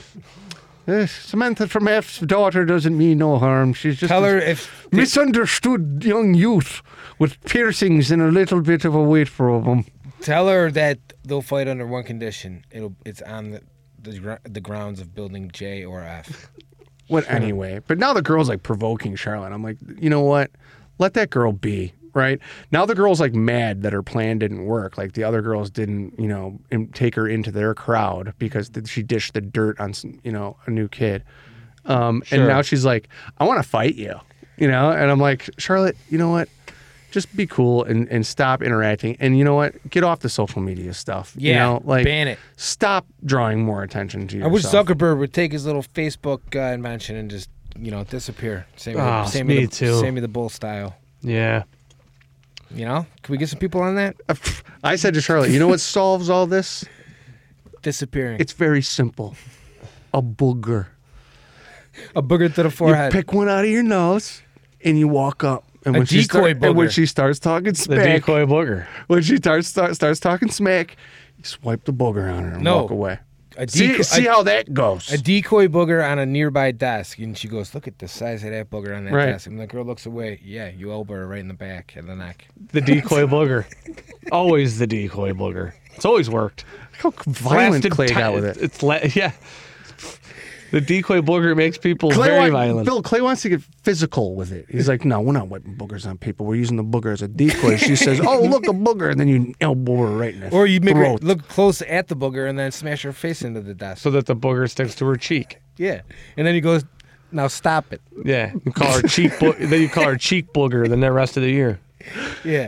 Eh, Samantha from F's daughter doesn't mean no harm. She's just Tell a her if misunderstood young youth with piercings and a little bit of a weight problem. tell her that they'll fight under one condition. It'll it's on the the, gr- the grounds of Building J or F. What anyway? But now the girl's like provoking Charlotte. I'm like, you know what? Let that girl be, right? Now the girl's like mad that her plan didn't work. Like the other girls didn't, you know, im- take her into their crowd because th- she dished the dirt on, s- you know, a new kid. Um, Sure. And now she's like, I want to fight you, you know? And I'm like, Charlotte, you know what? Just be cool and, and stop interacting. And you know what? Get off the social media stuff. Yeah, you know, like ban it. Stop drawing more attention to I yourself. wish Zuckerberg would take his little Facebook uh, invention and just, you know, disappear. Same with, Ah, the, same me with the, too. Same with the bull style. Yeah. You know? Can we get some people on that? I said to Charlotte, you know what solves all this? Disappearing. It's very simple. A booger. a booger to the You forehead. pick one out of your nose and you walk up. And A when she decoy start- and when booger. she starts talking The smack, decoy booger. when she starts start, starts talking smack, you swipe the booger on her and No. walk away. A See, decoy- see a- how that goes. A decoy booger on a nearby desk, and she goes, "Look at the size of that booger on that Right. desk." And the girl looks away. Yeah, you elbow her right in the back of the neck. The decoy booger. Always the decoy booger. It's always worked. Look how violent Lasted Clay ti- got with it. It's la- yeah. The decoy booger makes people Clay very wa- violent. Bill Clay wants to get physical with it. He's like, no, we're not wiping boogers on people. We're using the booger as a decoy. She says, oh, look, a booger. And then you elbow her right in the Or you make her throat. look close at the booger and then smash her face into the desk. so that the booger sticks to her cheek. Yeah, and then he goes, "Now stop it." Yeah. You call her cheek bo- then you call her cheek booger the rest of the year. Yeah,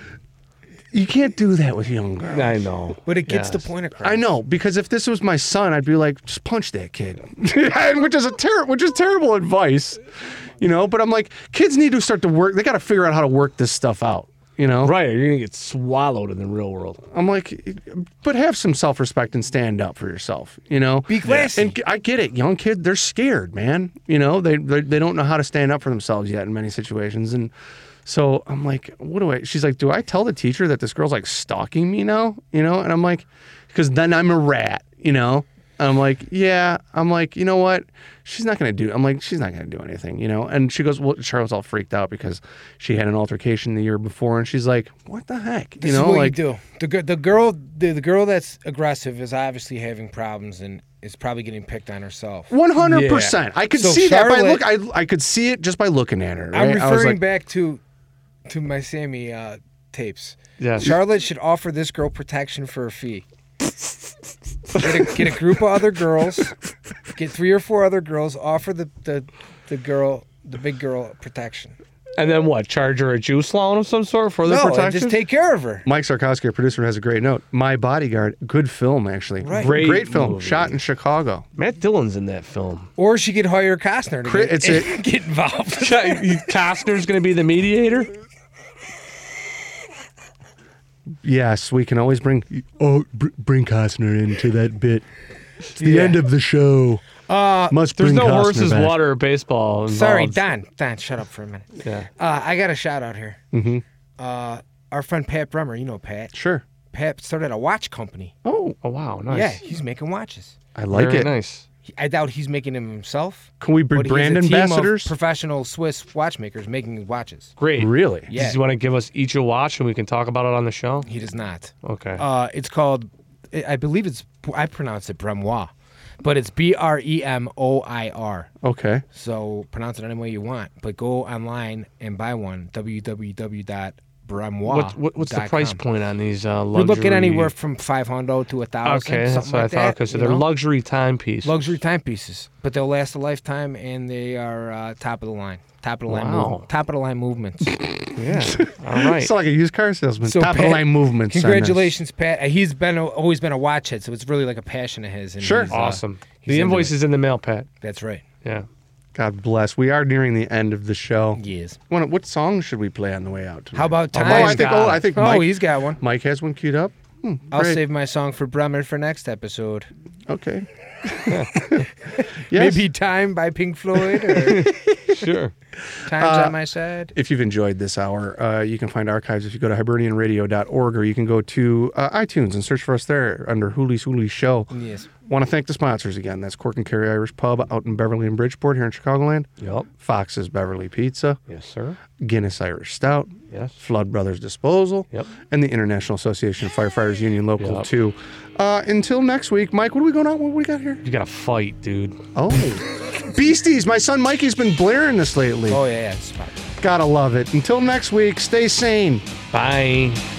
You can't do that with young girls. I know. but it gets Yes. the point across. I know, because if this was my son, I'd be like, just punch that kid, which is a ter- which is terrible advice, You know, but I'm like, kids need to start to work. They got to figure out how to work this stuff out. You know, Right, you're gonna get swallowed in the real world. I'm like, but have some self-respect and stand up for yourself, you know? Be classy. And I get it. Young kid, they're scared, man. You know, they, they they don't know how to stand up for themselves yet in many situations. And so I'm like, what do I, she's like, do I tell the teacher that this girl's like stalking me now? You know? And I'm like, because then I'm a rat, you know? And I'm like, yeah. I'm like, you know what? She's not going to do, I'm like, she's not going to do anything, you know? And she goes, well, Charlotte's all freaked out because she had an altercation the year before. And she's like, what the heck? This you know, is what like, you do. The, gir- the girl, the, the girl that's aggressive is obviously having problems and is probably getting picked on herself. One hundred percent. I could So see that by Charlotte- look. I I could see it just by looking at her. I'm Right? I was referring like, back to to my Sammy uh, tapes. Yes. Charlotte should offer this girl protection for a fee. Get a, get a group of other girls, get three or four other girls, offer the, the, the girl, the big girl protection. And then what? Charge her a juice loan of some sort for the No, and protection? just take care of her. Mike Sarkowski, our producer, has a great note. My Bodyguard, good film actually. Right. Great Great film, movie. shot in Chicago. Matt Dillon's in that film. Or she could hire Costner to Cri- get, it's a- get involved. Costner's going to be the mediator? Yes, we can always bring oh br- bring Costner into that bit. It's the Yeah. end of the show. Uh, Must There's bring no Costner horses, back. water, or baseball involved. Sorry, Don. Don, shut up for a minute. Yeah. Uh, I got a shout out here. Mm-hmm. Uh, our friend Pat Bremer, you know Pat. Sure. Pat started a watch company. Oh, Oh, wow. Nice. Yeah, he's making watches. I like Very it. nice. He- I doubt he's making them himself. Can we bring but he has brand a team of ambassadors? professional Swiss watchmakers making his watches. Great. Really? Yeah. Does you want to give us each a watch and we can talk about it on the show? He does not. Okay. Uh, it's called, I I believe it's, I pronounce it Bremoir, but it's B R E M O I R. Okay. So pronounce it any way you want. But go online and buy one, w w w dot bremoir dot com. what, what, what's the price point on these uh, We're luxury? looking anywhere from five hundred to a thousand. Okay, that's something what like I thought. that, Because you they're know? luxury timepieces. luxury timepieces, but they'll last a lifetime, and they are uh, top of the line, top of the line, Wow. move, top of the line movements. Yeah. All right. It's like a used car salesman. So, Top of the Pat, line movements. on this. Congratulations, Pat. Uh, He's been a, always been a watch head, so it's really like a passion of his. And Sure. he's, uh, Awesome. he's The into invoice it. is in the mail, Pat. That's right. Yeah. God bless. We are nearing the end of the show. Yes. What, what song should we play on the way out tonight? How about Oh, time? I think. Oh, I think Oh, Mike, he's got one. Mike has one queued up. Hmm, I'll great. save my song for Bremer for next episode. Okay. Yes. Maybe Time by Pink Floyd or Sure. Time's Uh, on my side. If you've enjoyed this hour, uh, you can find archives if you go to hibernian radio dot org, or you can go to uh, iTunes and search for us there under Hooley's Hooley Show. Yes. Want to thank the sponsors again. That's Cork and Kerry Irish Pub out in Beverly and Bridgeport here in Chicagoland. Yep. Fox's Beverly Pizza. Yes, sir. Guinness Irish Stout. Yes. Flood Brothers Disposal. Yep. And the International Association of Firefighters Union Local Yep. two. Uh, until next week, Mike, what are we going on? What do we got here? You got to fight, dude. Oh. Beasties. My son Mikey's been blaring this lately. Oh, yeah, yeah. It's fine. Gotta love it. Until next week, stay sane. Bye.